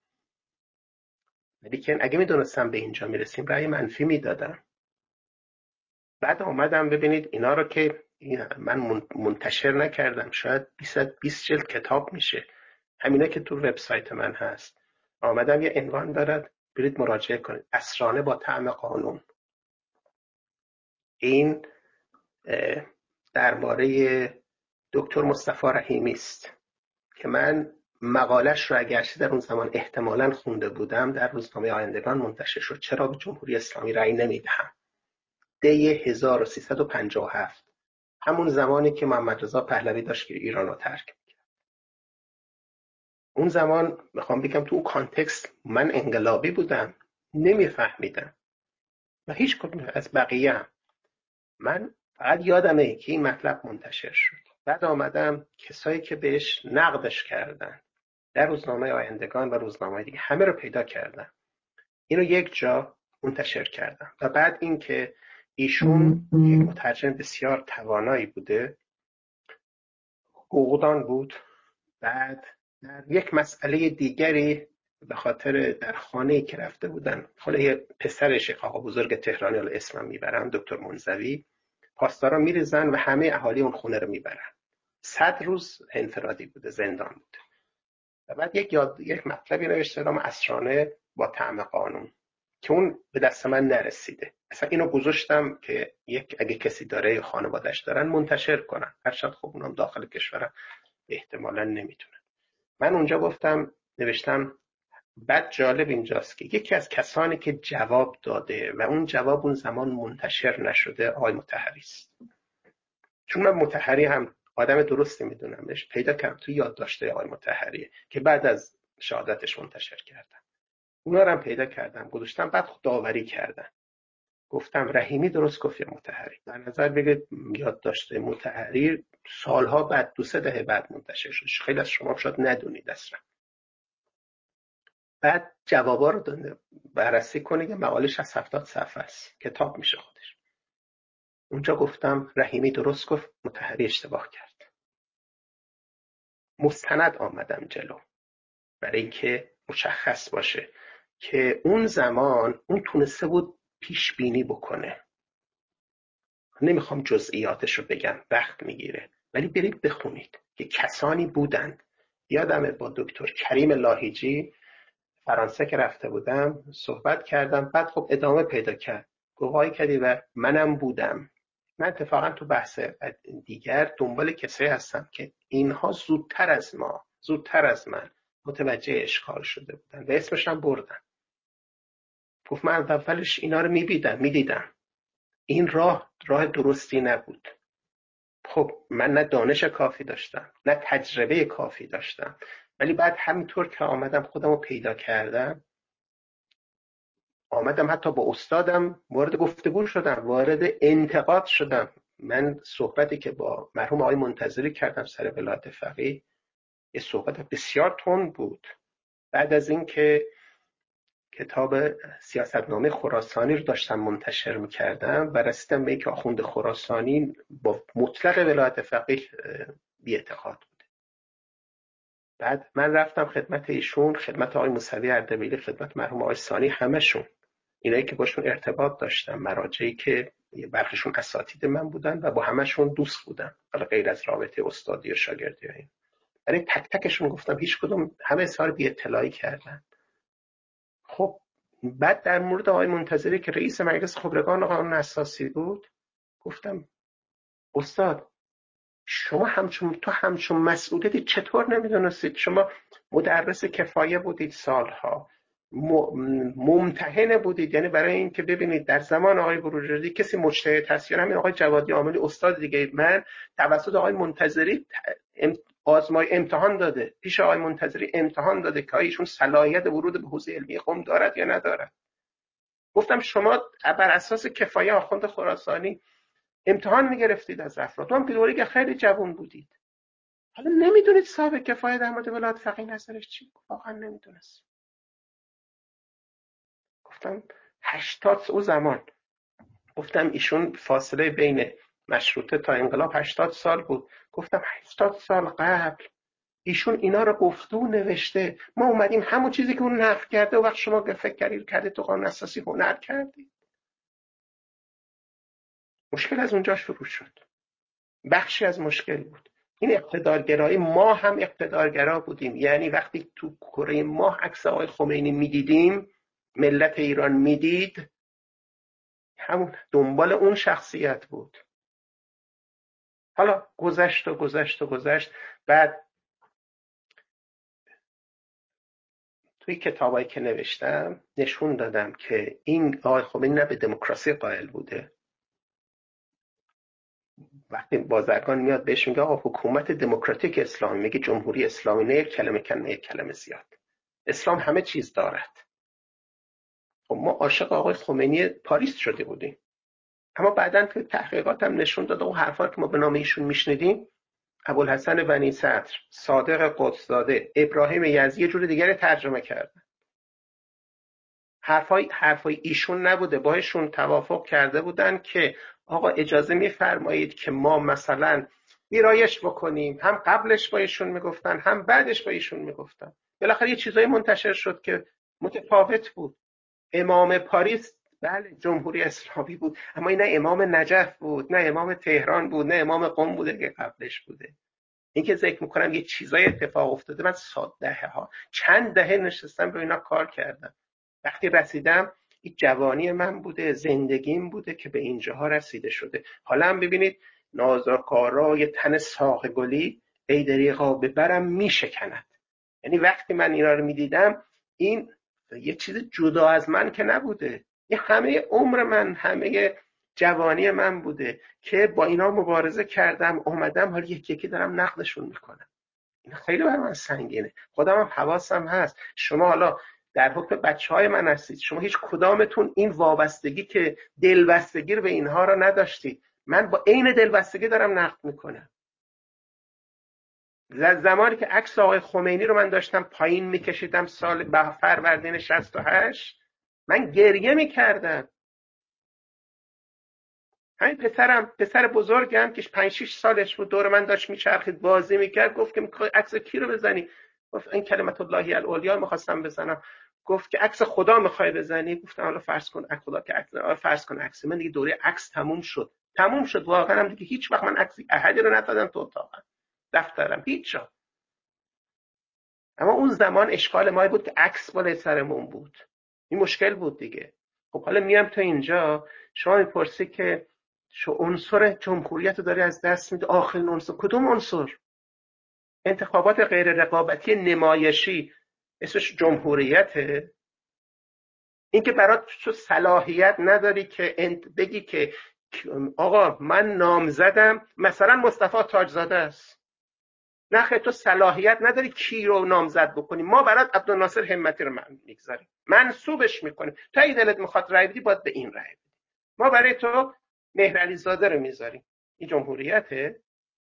لیکن اگه میدونستم به اینجا میرسیم رأی منفی میدادم. بعد آمدم ببینید اینا رو که من منتشر نکردم، شاید بیست جلد کتاب میشه، همینا که تو وبسایت من هست. آمدم یه عنوان دارد، برید مراجعه کنید، عصرانه با طعم قانون. این درباره دکتر مصطفی رحیمی است که من مقالش رو اگرچه در اون زمان احتمالاً خونده بودم در روزنامه آیندگان منتشر شد، چرا به جمهوری اسلامی رأی نمیدهم. دی هزار و سیصد و پنجاه و هفت، همون زمانی که محمد رضا پهلوی داشت که ایران رو ترک میکرد. اون زمان میخوام بگم تو اون کانتکست من انقلابی بودم، نمیفهمیدم و هیچ کدوم از بقیه هم. من فقط یادمه که این مطلب منتشر شد. بعد آمدم کسایی که بهش نقدش کردن در روزنامه آیندگان و روزنامه دیگه همه رو پیدا کردم، اینو یک جا منتشر کردم. و بعد اینکه ایشون یک مترجم بسیار توانایی بوده، حقوقدان بود، بعد در یک مسئله دیگری به خاطر در خانه‌ای که رفته بودن، خانه پسرش آقا بزرگ تهرانی، حالا اسمم میبرم، دکتر منزوی، پاسدارا میریزن و همه اهالی اون خونه رو میبرن. صد روز انفرادی بوده، زندان بوده. و بعد یک یاد یک مطلبی نوشته نام عصرانه با طعم قانون. که اون به دست من نرسیده. اصلا اینو گذاشتم که یک اگه کسی داره خانواده‌اش دارن منتشر کنن، هرچند خب اونم داخل کشورن احتمالاً نمیتونن. من اونجا گفتم، نوشتم بعد جالب اینجاست که یکی از کسانی که جواب داده و اون جواب اون زمان منتشر نشده آقای مطهری است. چون من مطهری هم آدم درستی میدونمش، پیدا کردم توی یادداشته آقای مطهری که بعد از شهادتش منتشر کردم. اونا رو هم پیدا کردم گذاشتم، بعد داوری کردم. گفتم رحیمی درست گفت یا مطهری؟ در نظر بگیرید یادداشته مطهری سالها بعد، دو سه دهه بعد منتشر شد. خیلی از شما شاید ندونید اصلا. بعد جوابا رو بررسی کنید، مقالش از هفتاد صفحه است، کتاب میشه خودش. اونجا گفتم رحیمی درست گفت، مطهری اشتباه کرد. مستند آمدم جلو برای اینکه مشخص باشه که اون زمان اون تونسته بود پیش بینی بکنه. نمیخوام جزئیاتش رو بگم، وقت میگیره، ولی برید بخونید که کسانی بودند. یادمه با دکتر کریم لاهیجی فرانسه که رفته بودم صحبت کردم، بعد خب ادامه پیدا کرد. گواهی کردی و منم بودم. من اتفاقا تو بحث دیگر دنبال کسایی هستم که اینها زودتر از ما، زودتر از من متوجه اشکال شده بودن و اسمش هم بردن. گفت من اولش اینا رو میبیدم میدیدم این راه راه درستی نبود. خب من نه دانش کافی داشتم نه تجربه کافی داشتم، ولی بعد همینطور که آمدم خودم رو پیدا کردم، آمدم حتی با استادم وارد گفتگو شدم، وارد انتقاد شدم. من صحبتی که با مرحوم آقای منتظری کردم سر ولایت فقیه یه صحبت بسیار تند بود. بعد از این که کتاب سیاستنامه خراسانی رو داشتم منتشر میکردم و رسیدم به اینکه آخوند خراسانی با مطلق ولایت فقیه بی اعتقاد بود. بعد من رفتم خدمت ایشون، خدمت آقای موسوی اردبیلی، خدمت مرحوم آقای ثانی، همشون اینایی که باشون ارتباط داشتم، مراجعی که برخیشون اساتید من بودن و با همشون دوست بودم، حالا غیر از رابطه استادی و شاگردی و این. برای تک تکشون گفتم، هیچ کدوم همه اظهار بی اطلاعی کردن. خب بعد در مورد آقای منتظری که رئیس مجلس خبرگان قانون اساسی بود گفتم استاد شما همچون تو همچون مسئولیتی چطور نمیدونستید؟ شما مدرس کفایه بودید سالها، ممتحن بودید، یعنی برای این که ببینید در زمان آقای بروجردی کسی مجتهد هست یا همین آقای جوادی عاملی استاد دیگه، من توسط آقای منتظری آزمای امتحان داده، پیش آقای منتظری امتحان داده که ایشون صلاحیت ورود به حوزه علمی قم دارد یا ندارد. گفتم شما بر اساس کفایه آخوند خراسانی امتحان میگرفتید از افراد، هم دوره که خیلی جوان بودید، حالا نمیدونید صاحب کفایه در مورد ولایت فقیه نظرش چی؟ واقعا نمیدونست. گفتم هشتاد او زمان گفتم ایشون فاصله بین مشروطه تا انقلاب هشتاد سال بود. گفتم هشتاد سال قبل ایشون اینا رو گفته و نوشته، ما اومدیم همون چیزی که اون نقل کرده و وقت شما فکر کردید کرده تو قانون اساسی هنر کردید. مشکل از اونجا شروع شد، بخشی از مشکل بود این اقتدارگرایی. ما هم اقتدارگرا بودیم، یعنی وقتی تو کره ماه عکس آقای خمینی میدیدیم، ملت ایران میدید، همون دنبال اون شخصیت بود. حالا گذشت و گذشت و گذشت. بعد توی کتابایی که نوشتم نشون دادم که این آقای خمینی نه به دموکراسی قائل بوده. وقتی بازرگان میاد بهش میگه آقا حکومت دموکراتیک اسلامی، میگه جمهوری اسلامی، نه یک کلمه کلمه یک کلمه زیاد، اسلام همه چیز دارد. خب ما عاشق آقای خمینی پاریس شده بودیم، اما بعداً تو تحقیقات هم نشون داده اون حرفا که ما به نام ایشون میشنیدیم، ابوالحسن بنی صدر، صادق قدسزاده، ابراهیم یزدی یه جور دیگری ترجمه کردن. حرفای حرفای ایشون نبوده، باهاشون توافق کرده بودن که آقا اجازه میفرمایید که ما مثلا ویرایش بکنیم. هم قبلش با ایشون میگفتن هم بعدش با ایشون میگفتن. بالاخره یه چیزایی منتشر شد که متفاوت بود. امام پاریس بله جمهوری اسلامی بود، اما این نه امام نجف بود، نه امام تهران بود، نه امام قم بوده که قبلش بوده. این که ذکر میکنم یه چیزای اتفاق افتاده، من صد دهه ها چند دهه نشستم روی اینا کار کردم. وقتی رسیدم این جوانی من بوده، زندگیم بوده که به اینجاها رسیده شده. حالا هم ببینید نازکارای تن ساق گلی ای دریغا به برم میشکند. یعنی وقتی من اینا رو میدیدم این یه چیز جدا از من که نبوده، این همه عمر من، همه جوانی من بوده که با اینا مبارزه کردم، اومدم حالا یکی یکی دارم نقدشون میکنم. این خیلی بر من سنگینه. خودم هم حواسم هست. شما حالا در حکم بچه های من هستید، شما هیچ کدامتون این وابستگی که دلبستگی رو به اینها رو نداشتید. من با عین دلبستگی دارم نقد میکنم. زمانی که عکس آقای خمینی رو من داشتم پایین میکشیدم سال فروردین شصت و هشت، من گریه میکردم. همین پسرم، پسر بزرگم که پنج شش سالش بود، دور من داشت میچرخید بازی میکرد، گفت که میخوای عکس کی رو بزنی؟ گفت این کلمت الله العلیا میخواستم بزنم. گفت که عکس خدا میخوای بزنی؟ گفتم حالا فرض کن خدا که عکس، فرض کن عکس من. دیگه دوره عکس تموم شد. تموم شد واقعا. هم دیگه هیچ وقت من عکس احدی رو ندادم تو اتاقم، دفترم، هیچ جا. اما اون زمان اشکال ما بود که عکس بالای سرمون بود. این مشکل بود دیگه. خب حالا میام تو اینجا، شما میپرسی که شو عنصر جمهوریت رو داری از دست میده. آخرین عنصر کدوم عنصر؟ انتخابات غیر رقابتی نمایشی اسمش جمهوریته؟ این که برات تو صلاحیت نداری که انت بگی که آقا من نامزدم مثلا مصطفی تاجزاده است، نخه تو صلاحیت نداری کی رو نامزد بکنی. ما برات عبدالناصر همتی رو من میگذاریم، منصوبش میکنیم. تا اگه دلت میخواد رای بدی باید به این رای بدی. ما برای تو مهرعلی زاده رو میذاریم. این جمهوریته؟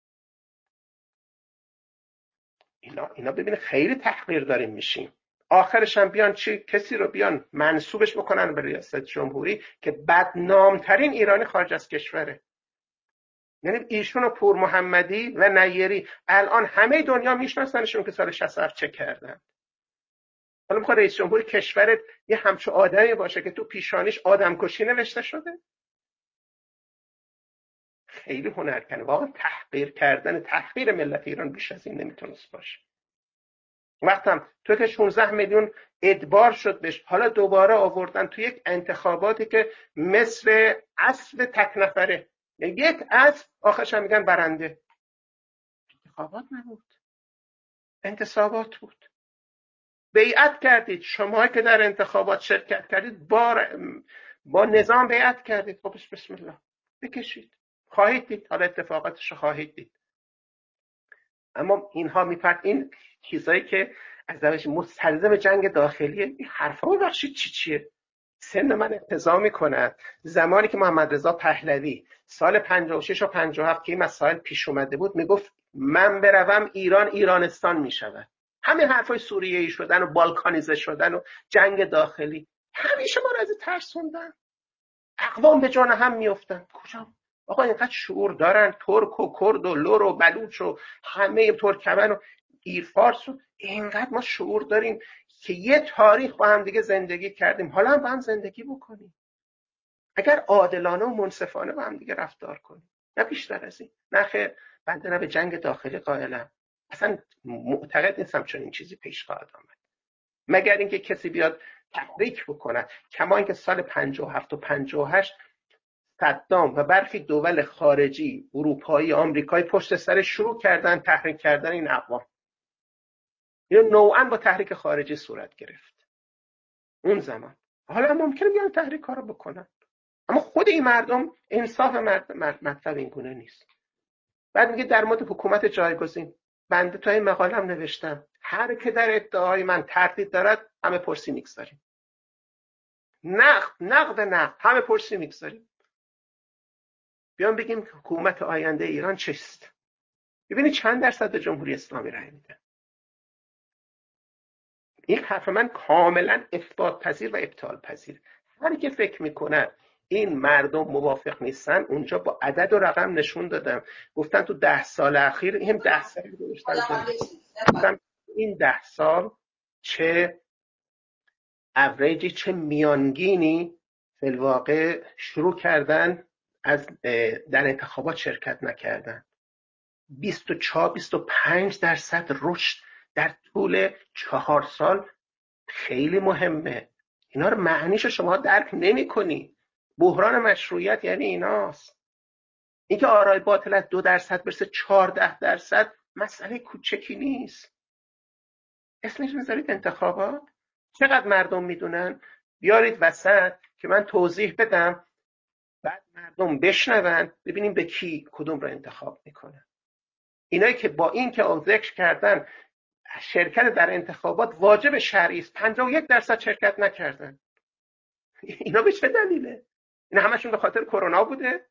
اینا اینا ببین خیلی تحقیر داریم میشیم. آخرش هم بیان چی کسی رو بیان منصوبش بکنن به ریاست جمهوری که بدنامترین ایرانی خارج از کشوره. یعنی ایشون و پور محمدی و نیری الان همه دنیا میشناسنشون که سال شصت و هفت چه کردن. حالا میخواد رئیس جمهور کشورت یه همچو آدمی باشه که تو پیشانیش آدم کشی نوشته شده؟ خیلی هنر کنه. واقعا تحقیر کردن، تحقیر ملت ایران بیش از این نمیتونست باشه. وقتم تو که شانزده میلیون ادبار شد بهش، حالا دوباره آوردن تو یک انتخاباتی که مثل اسب تک نفره، یک اسب آخرش هم میگن برنده. انتخابات نبود، انتصابات بود. بیعت کردید شما که در انتخابات شرکت کردید، با با نظام بیعت کردید. خب بسم الله بکشید، خواهید دید، حالا اتفاقاتش خواهید دید. اما اینها میپرد این چیزایی که از روش مستلزم جنگ داخلیه. این حرفا ببخشید چی چیه؟ سن من اقتضا میکند زمانی که محمد رضا پهلوی سال پنجاه و شش و پنجاه و هفت که این مسائل پیش اومده بود میگفت من بروم ایران ایرانستان میشود. همه حرفای سوریه‌ای شدن و بالکانیزه شدن و جنگ داخلی همیشه ما را از ترسوندن. اقوام به جان هم میافتن. کجا؟ آقا اینقدر شعور دارن، ترک و کرد و لور و بلوچ و همه ترکمن و ایرفارس و اینقدر ما شعور داریم که یه تاریخ با هم دیگه زندگی کردیم، حالا هم با هم زندگی بکنیم. اگر عادلانه و منصفانه با هم دیگه رفتار کنیم، نه بیشتر از این. نه خیر، بنده نه به جنگ داخلی قائلم، اصلا معتقد نیستم چون این چیزی پیش خواهد آمد، مگر اینکه کسی بیاد تحریک بکنه. کما اینکه سال پنجاه و هفت و پنجاه و هشت صدام و برخی دول خارجی اروپایی آمریکایی پشت سر شروع کردن تحریک کردن این اقوام. اینو نوعاً با تحریک خارجی صورت گرفت اون زمان. حالا ممکنه بیان تحریک ها رو بکنن، اما خود این مردم انصاف مطلب این گونه نیست. بعد میگه در مورد حکومت جایگزین، بنده تا این مقاله هم نوشتم هر که در ادعای من تردید دارد همه پرسی میگذاریم. نقد نقد نقد همه پرسی میگذاریم. بیان بگیم حکومت آینده ایران چیست. ببینید چند درصد به جمهوری اسلامی رای میدن. این حرف من کاملا اثبات پذیر و ابطال پذیر. هر کی فکر میکنه این مردم موافق نیستن، اونجا با عدد و رقم نشون دادم. گفتن تو ده سال اخیر، این ده سال گذاشتن، این ده سال چه اوریجی، چه میانگینی فی الواقع شروع کردن از در انتخابات شرکت نکردن. بیست و چهار بیست و پنج درصد رشد در طول چهار سال خیلی مهمه. اینا رو معنیش شما درک نمی‌کنی. بحران مشروعیت یعنی ایناست. اینکه آرای باطل از دو درصد برسه چهارده درصد مسئله کوچکی نیست. اسمش میذارید انتخابات. چقدر مردم میدونن؟ بیارید وسط که من توضیح بدم، بعد مردم بشنون ببینیم به کی کدوم رو انتخاب میکنن. اینایی که با این که ذکر کردن شرکت در انتخابات واجب شرعی است، پنجاه و یک درصد شرکت نکردن. اینا به چه دلیله؟ اینا همشون به خاطر کرونا بوده؟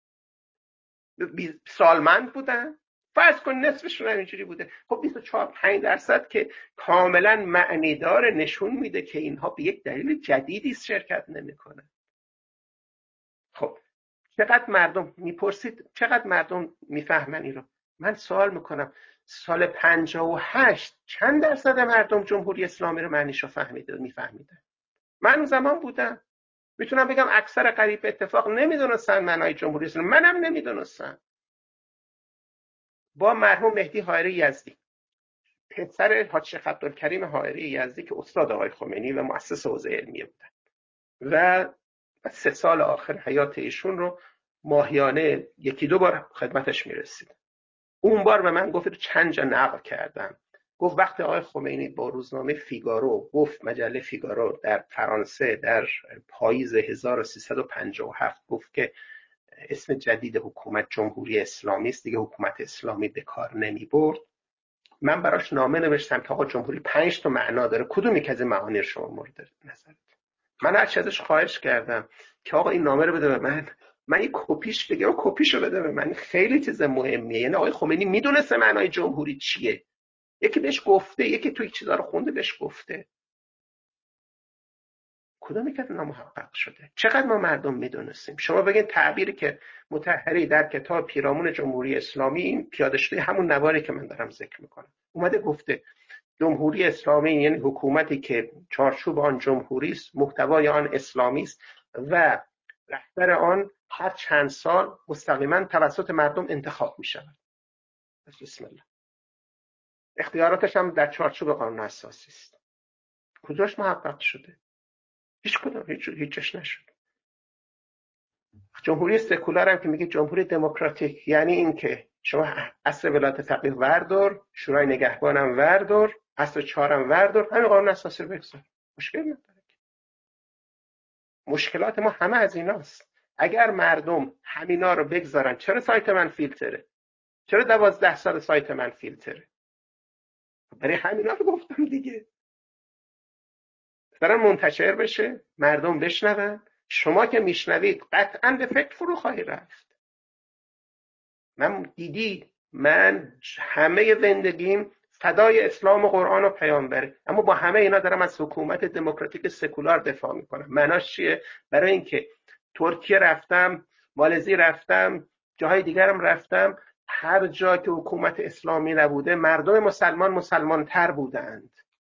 سالمند بودن؟ فرض کن نصفشون هم اینجوری بوده. خب بیست و چهار پنج درصد که کاملا معنیدار، نشون میده که اینها به یک دلیل جدیدی شرکت نمیکنن. خب چقدر مردم میپرسید چقدر مردم میفهمن این رو؟ من سوال میکنم سال پنجاه و هشت چند درصد مردم جمهوری اسلامی رو معنیشو فهمیده میفهمیدن؟ من اون زمان بودم، میتونم بگم اکثر قریب اتفاق نمیدونستن معنای جمهوری اسلامی. منم نمیدونستم. با مرحوم مهدی حائری یزدی، پسر حاج شیخ عبدالکریم حائری یزدی که استاد آقای خمینی و مؤسس حوزه علمیه بودن و سه سال آخر حیات ایشون رو ماهیانه یکی دو بار خدمتش میرسید. اون بار به من گفت، چند جا نقل کردم، گفت وقتی آقای خمینی با روزنامه فیگارو، گفت مجله فیگارو در فرانسه در پاییز هزار و سیصد و پنجاه و هفت گفت که اسم جدید حکومت جمهوری اسلامی است، دیگه حکومت اسلامی به کار نمی برد، من براش نامه نوشتم که آقا جمهوری پنج تا معنا داره، کدومی که از این معانی شما مورد نظرت؟ من هر چی ازش خواهش کردم که آقا این نامه رو بده به من، من یک کپیش بگیرم، کپیشو بده به من. خیلی چیز مهمیه. یعنی آقای خمینی میدونسته معنای جمهوری چیه، یکی بهش گفته، یکی توی چیزا رو خونده بهش گفته. کدومی که نامحقق شده؟ چقدر ما مردم میدونستیم؟ شما بگین تعبیری که مطهری در کتاب پیرامون جمهوری اسلامی، این پیاده شده همون نواری که من دارم ذکر میکنم، اومده گفته جمهوری اسلامی یعنی حکومتی که چارچوب آن جمهوری است، محتوای آن اسلامی است و رهبر آن هر چند سال مستقیما توسط مردم انتخاب می شود. بسم الله. اختیاراتش هم در چارچوب قانون اساسی است. کجاش محقق شده؟ هیچ کدوم، هیچ هیچش نشد. جمهوری سکولار هم که میگه جمهوری دموکراتیک، یعنی این که شما اصل ولایت فقیه وردار، شورای نگهبان هم وردار، اصل چهار هم وردار، همین قانون اساسی رو بگذار، مشکل نداره. مشکلات ما همه از ایناست. اگر مردم همینا رو بگذارن، چرا سایت من فیلتره؟ چرا دوازده سال سایت من فیلتره؟ برای همینا رو گفتم دیگه. دارن منتشر بشه، مردم بشنون. شما که میشنوید قطعا به فکر فرو خواهی رفت. من دیدی من همه زندگیم فدای اسلام و قرآن و پیامبره، اما با همه اینا دارم از حکومت دموکراتیک سکولار دفاع میکنم. معناش چیه؟ برای اینکه ترکیه رفتم، مالزی رفتم، جاهای دیگرم رفتم، هر جا که حکومت اسلامی نبوده مردم مسلمان مسلمان تر بودند.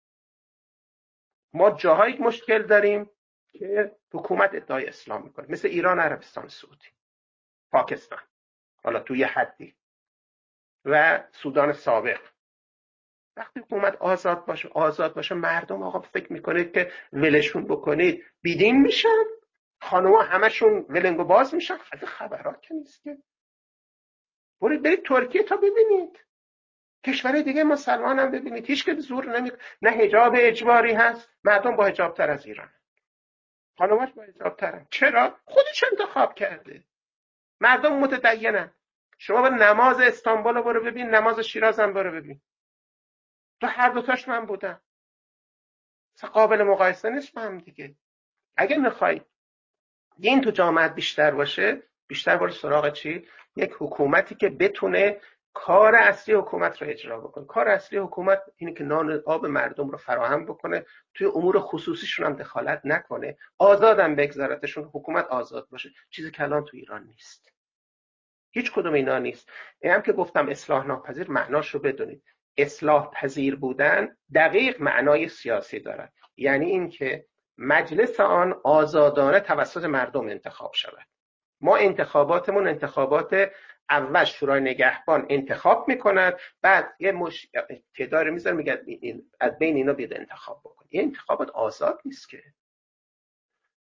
ما جاهایی مشکل داریم که حکومت ادعای اسلام میکنه، مثل ایران، عربستان سعودی، پاکستان، حالا توی حدی، و سودان سابق. وقتی حکومت آزاد باشه آزاد باشه مردم آقا فکر میکنید که ولشون بکنید بیدین میشن، خانوما همشون ولنگو باز میشن. از خبرات که نیست که. برید برید ترکیه تا ببینید، کشورهای دیگه مسلمان هم ببینید، هیچ که زور نمی، نه حجاب اجباری هست، مردم با حجاب تر از ایران، خانوماش با حجاب ترن. چرا؟ خودش انتخاب کرده. مردم متدینن. شما با نماز استانبول رو برو ببین، نماز شیراز هم برو ببین، تو هر دوتاش من بودم، قابل مقایسه نیست با هم دیگه. اگه میخوای این تو جامعه بیشتر باشه، بیشتر برو سراغ چی؟ یک حکومتی که بتونه کار اصلی حکومت رو اجرا بکنه. کار اصلی حکومت اینه که نان آب مردم رو فراهم بکنه، توی امور خصوصیشون هم دخالت نکنه، آزادم بگذارتشون، حکومت آزاد باشه، چیزی که الان تو ایران نیست. هیچ کدوم اینا نیست. اینم که گفتم اصلاح ناپذیر، معناش رو بدونید. اصلاح پذیر بودن دقیق معنای سیاسی دارد، یعنی این که مجلس آن آزادانه توسط مردم انتخاب شود. ما انتخاباتمون انتخابات اول شورای نگهبان انتخاب میکند، بعد یه مش... تعداد میذاره میگه از بین اینا بیاد انتخاب بکن. این انتخابات آزاد نیست که.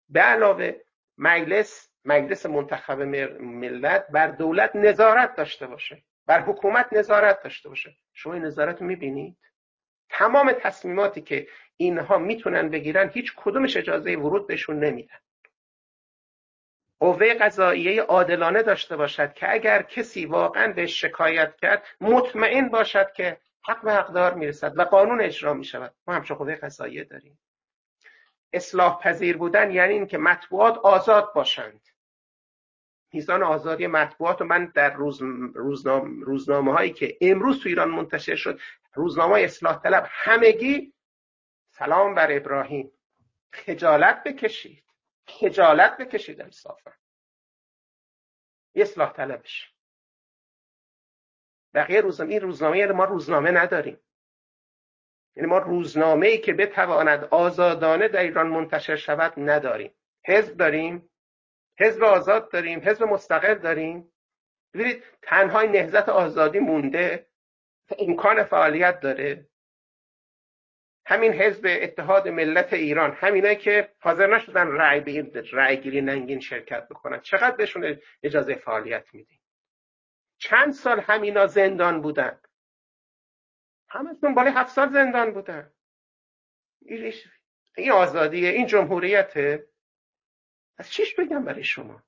به علاوه مجلس مجلس منتخب ملت بر دولت نظارت داشته باشه، بر حکومت نظارت داشته باشه. شما این نظارت رو میبینید؟ تمام تصمیماتی که اینها میتونن بگیرن هیچ کدومش اجازه ورود بهشون نمیدن. قوه قضاییه عادلانه داشته باشد که اگر کسی واقعا به شکایت کرد مطمئن باشد که حق به حقدار میرسد و قانون اجرا میشود. ما همچون قوه قضاییه داریم. اصلاح پذیر بودن یعنی این که مطبوعات آزاد باشند. میزان آزادی مطبوعات رو من در روز روزنامه روزنامه هایی که امروز تو ایران منتشر شد، روزنامه اصلاح طلب، همگی سلام بر ابراهیم. خجالت بکشید، خجالت بکشید انصافا. اصلاح طلبش بقیه روزنامه، این روزنامه یعنی ما روزنامه نداریم. یعنی ما روزنامه‌ای که بتواند آزادانه در ایران منتشر شود نداریم. حزب داریم، حزب آزاد داریم، حزب مستقل داریم. ببینید تنهای نهضت آزادی مونده که امکان فعالیت داره. همین حزب اتحاد ملت ایران، همینایی که حاضر نشدن رأی به رأی گیری ننگین شرکت بکنن، چقدر بهشون اجازه فعالیت میدین؟ چند سال همینا زندان بودن؟ همشون بالای هفت سال زندان بودن. این آزادیه، این جمهوریته. از چیش بگم برای شما؟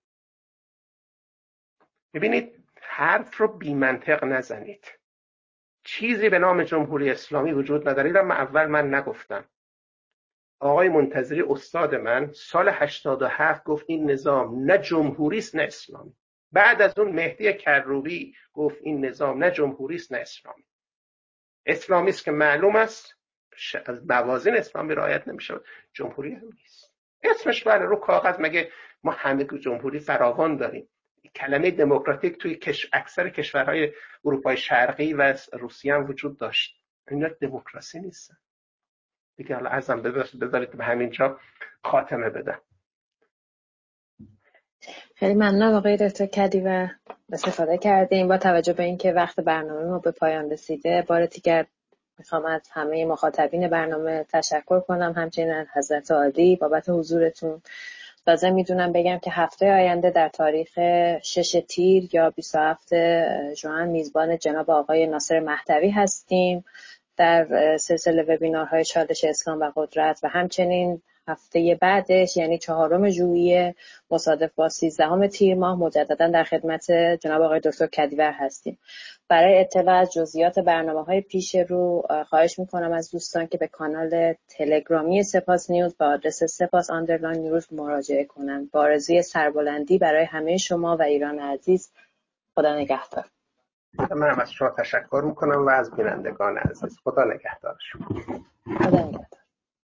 ببینید حرف رو بی منطق نزنید. چیزی به نام جمهوری اسلامی وجود نداره. اینو من اول من نگفتم. آقای منتظری استاد من سال هشتاد و هفت گفت این نظام نه جمهوری است نه اسلامی. بعد از اون مهدی کروبی گفت این نظام نه جمهوری است نه اسلامی. اسلامی است که معلوم است از موازین اسلامی رعایت نمیشه، جمهوری هم نیست. اسمش بله رو کاغذ، مگه ما همه جمهوری فراوان داریم. کلمه دموکراتیک توی کش... اکثر کشورهای اروپای شرقی و روسیه هم وجود داشت. اینا دموکراسی نیستن دیگه. حالا ازم بذارید به همینجا خاتمه بدم. خیلی ممنونم آقای دکتر کدیور، استفاده کردیم. با توجه به اینکه وقت برنامه ما به پایان رسیده، بار دیگر میخوام از همه مخاطبین برنامه تشکر کنم، همچنین از حضرت عالی بابت حضورتون. لازم میدونم بگم که هفته آینده در تاریخ شش تیر یا بیست و هفت ژوئن میزبان جناب آقای ناصر مهدوی هستیم در سلسله وبینارهای چالش اسلام و قدرت، و همچنین هفته بعدش یعنی چهارم ژوئیه مصادف با سیزدهم تیر ماه مجددا در خدمت جناب آقای دکتر کدیور هستیم. برای اطلاع از جزئیات برنامه‌های پیش رو خواهش میکنم از دوستان که به کانال تلگرامی سپاس نیوز با آدرس سپاس آندرلاین نیوز مراجعه کنند. با آرزوی سربلندی برای همه شما و ایران عزیز. خدا نگهدار. من هم از شما تشکر میکنم و از بینندگان عزیز. خدا نگهدارشون. خدا نگهدار.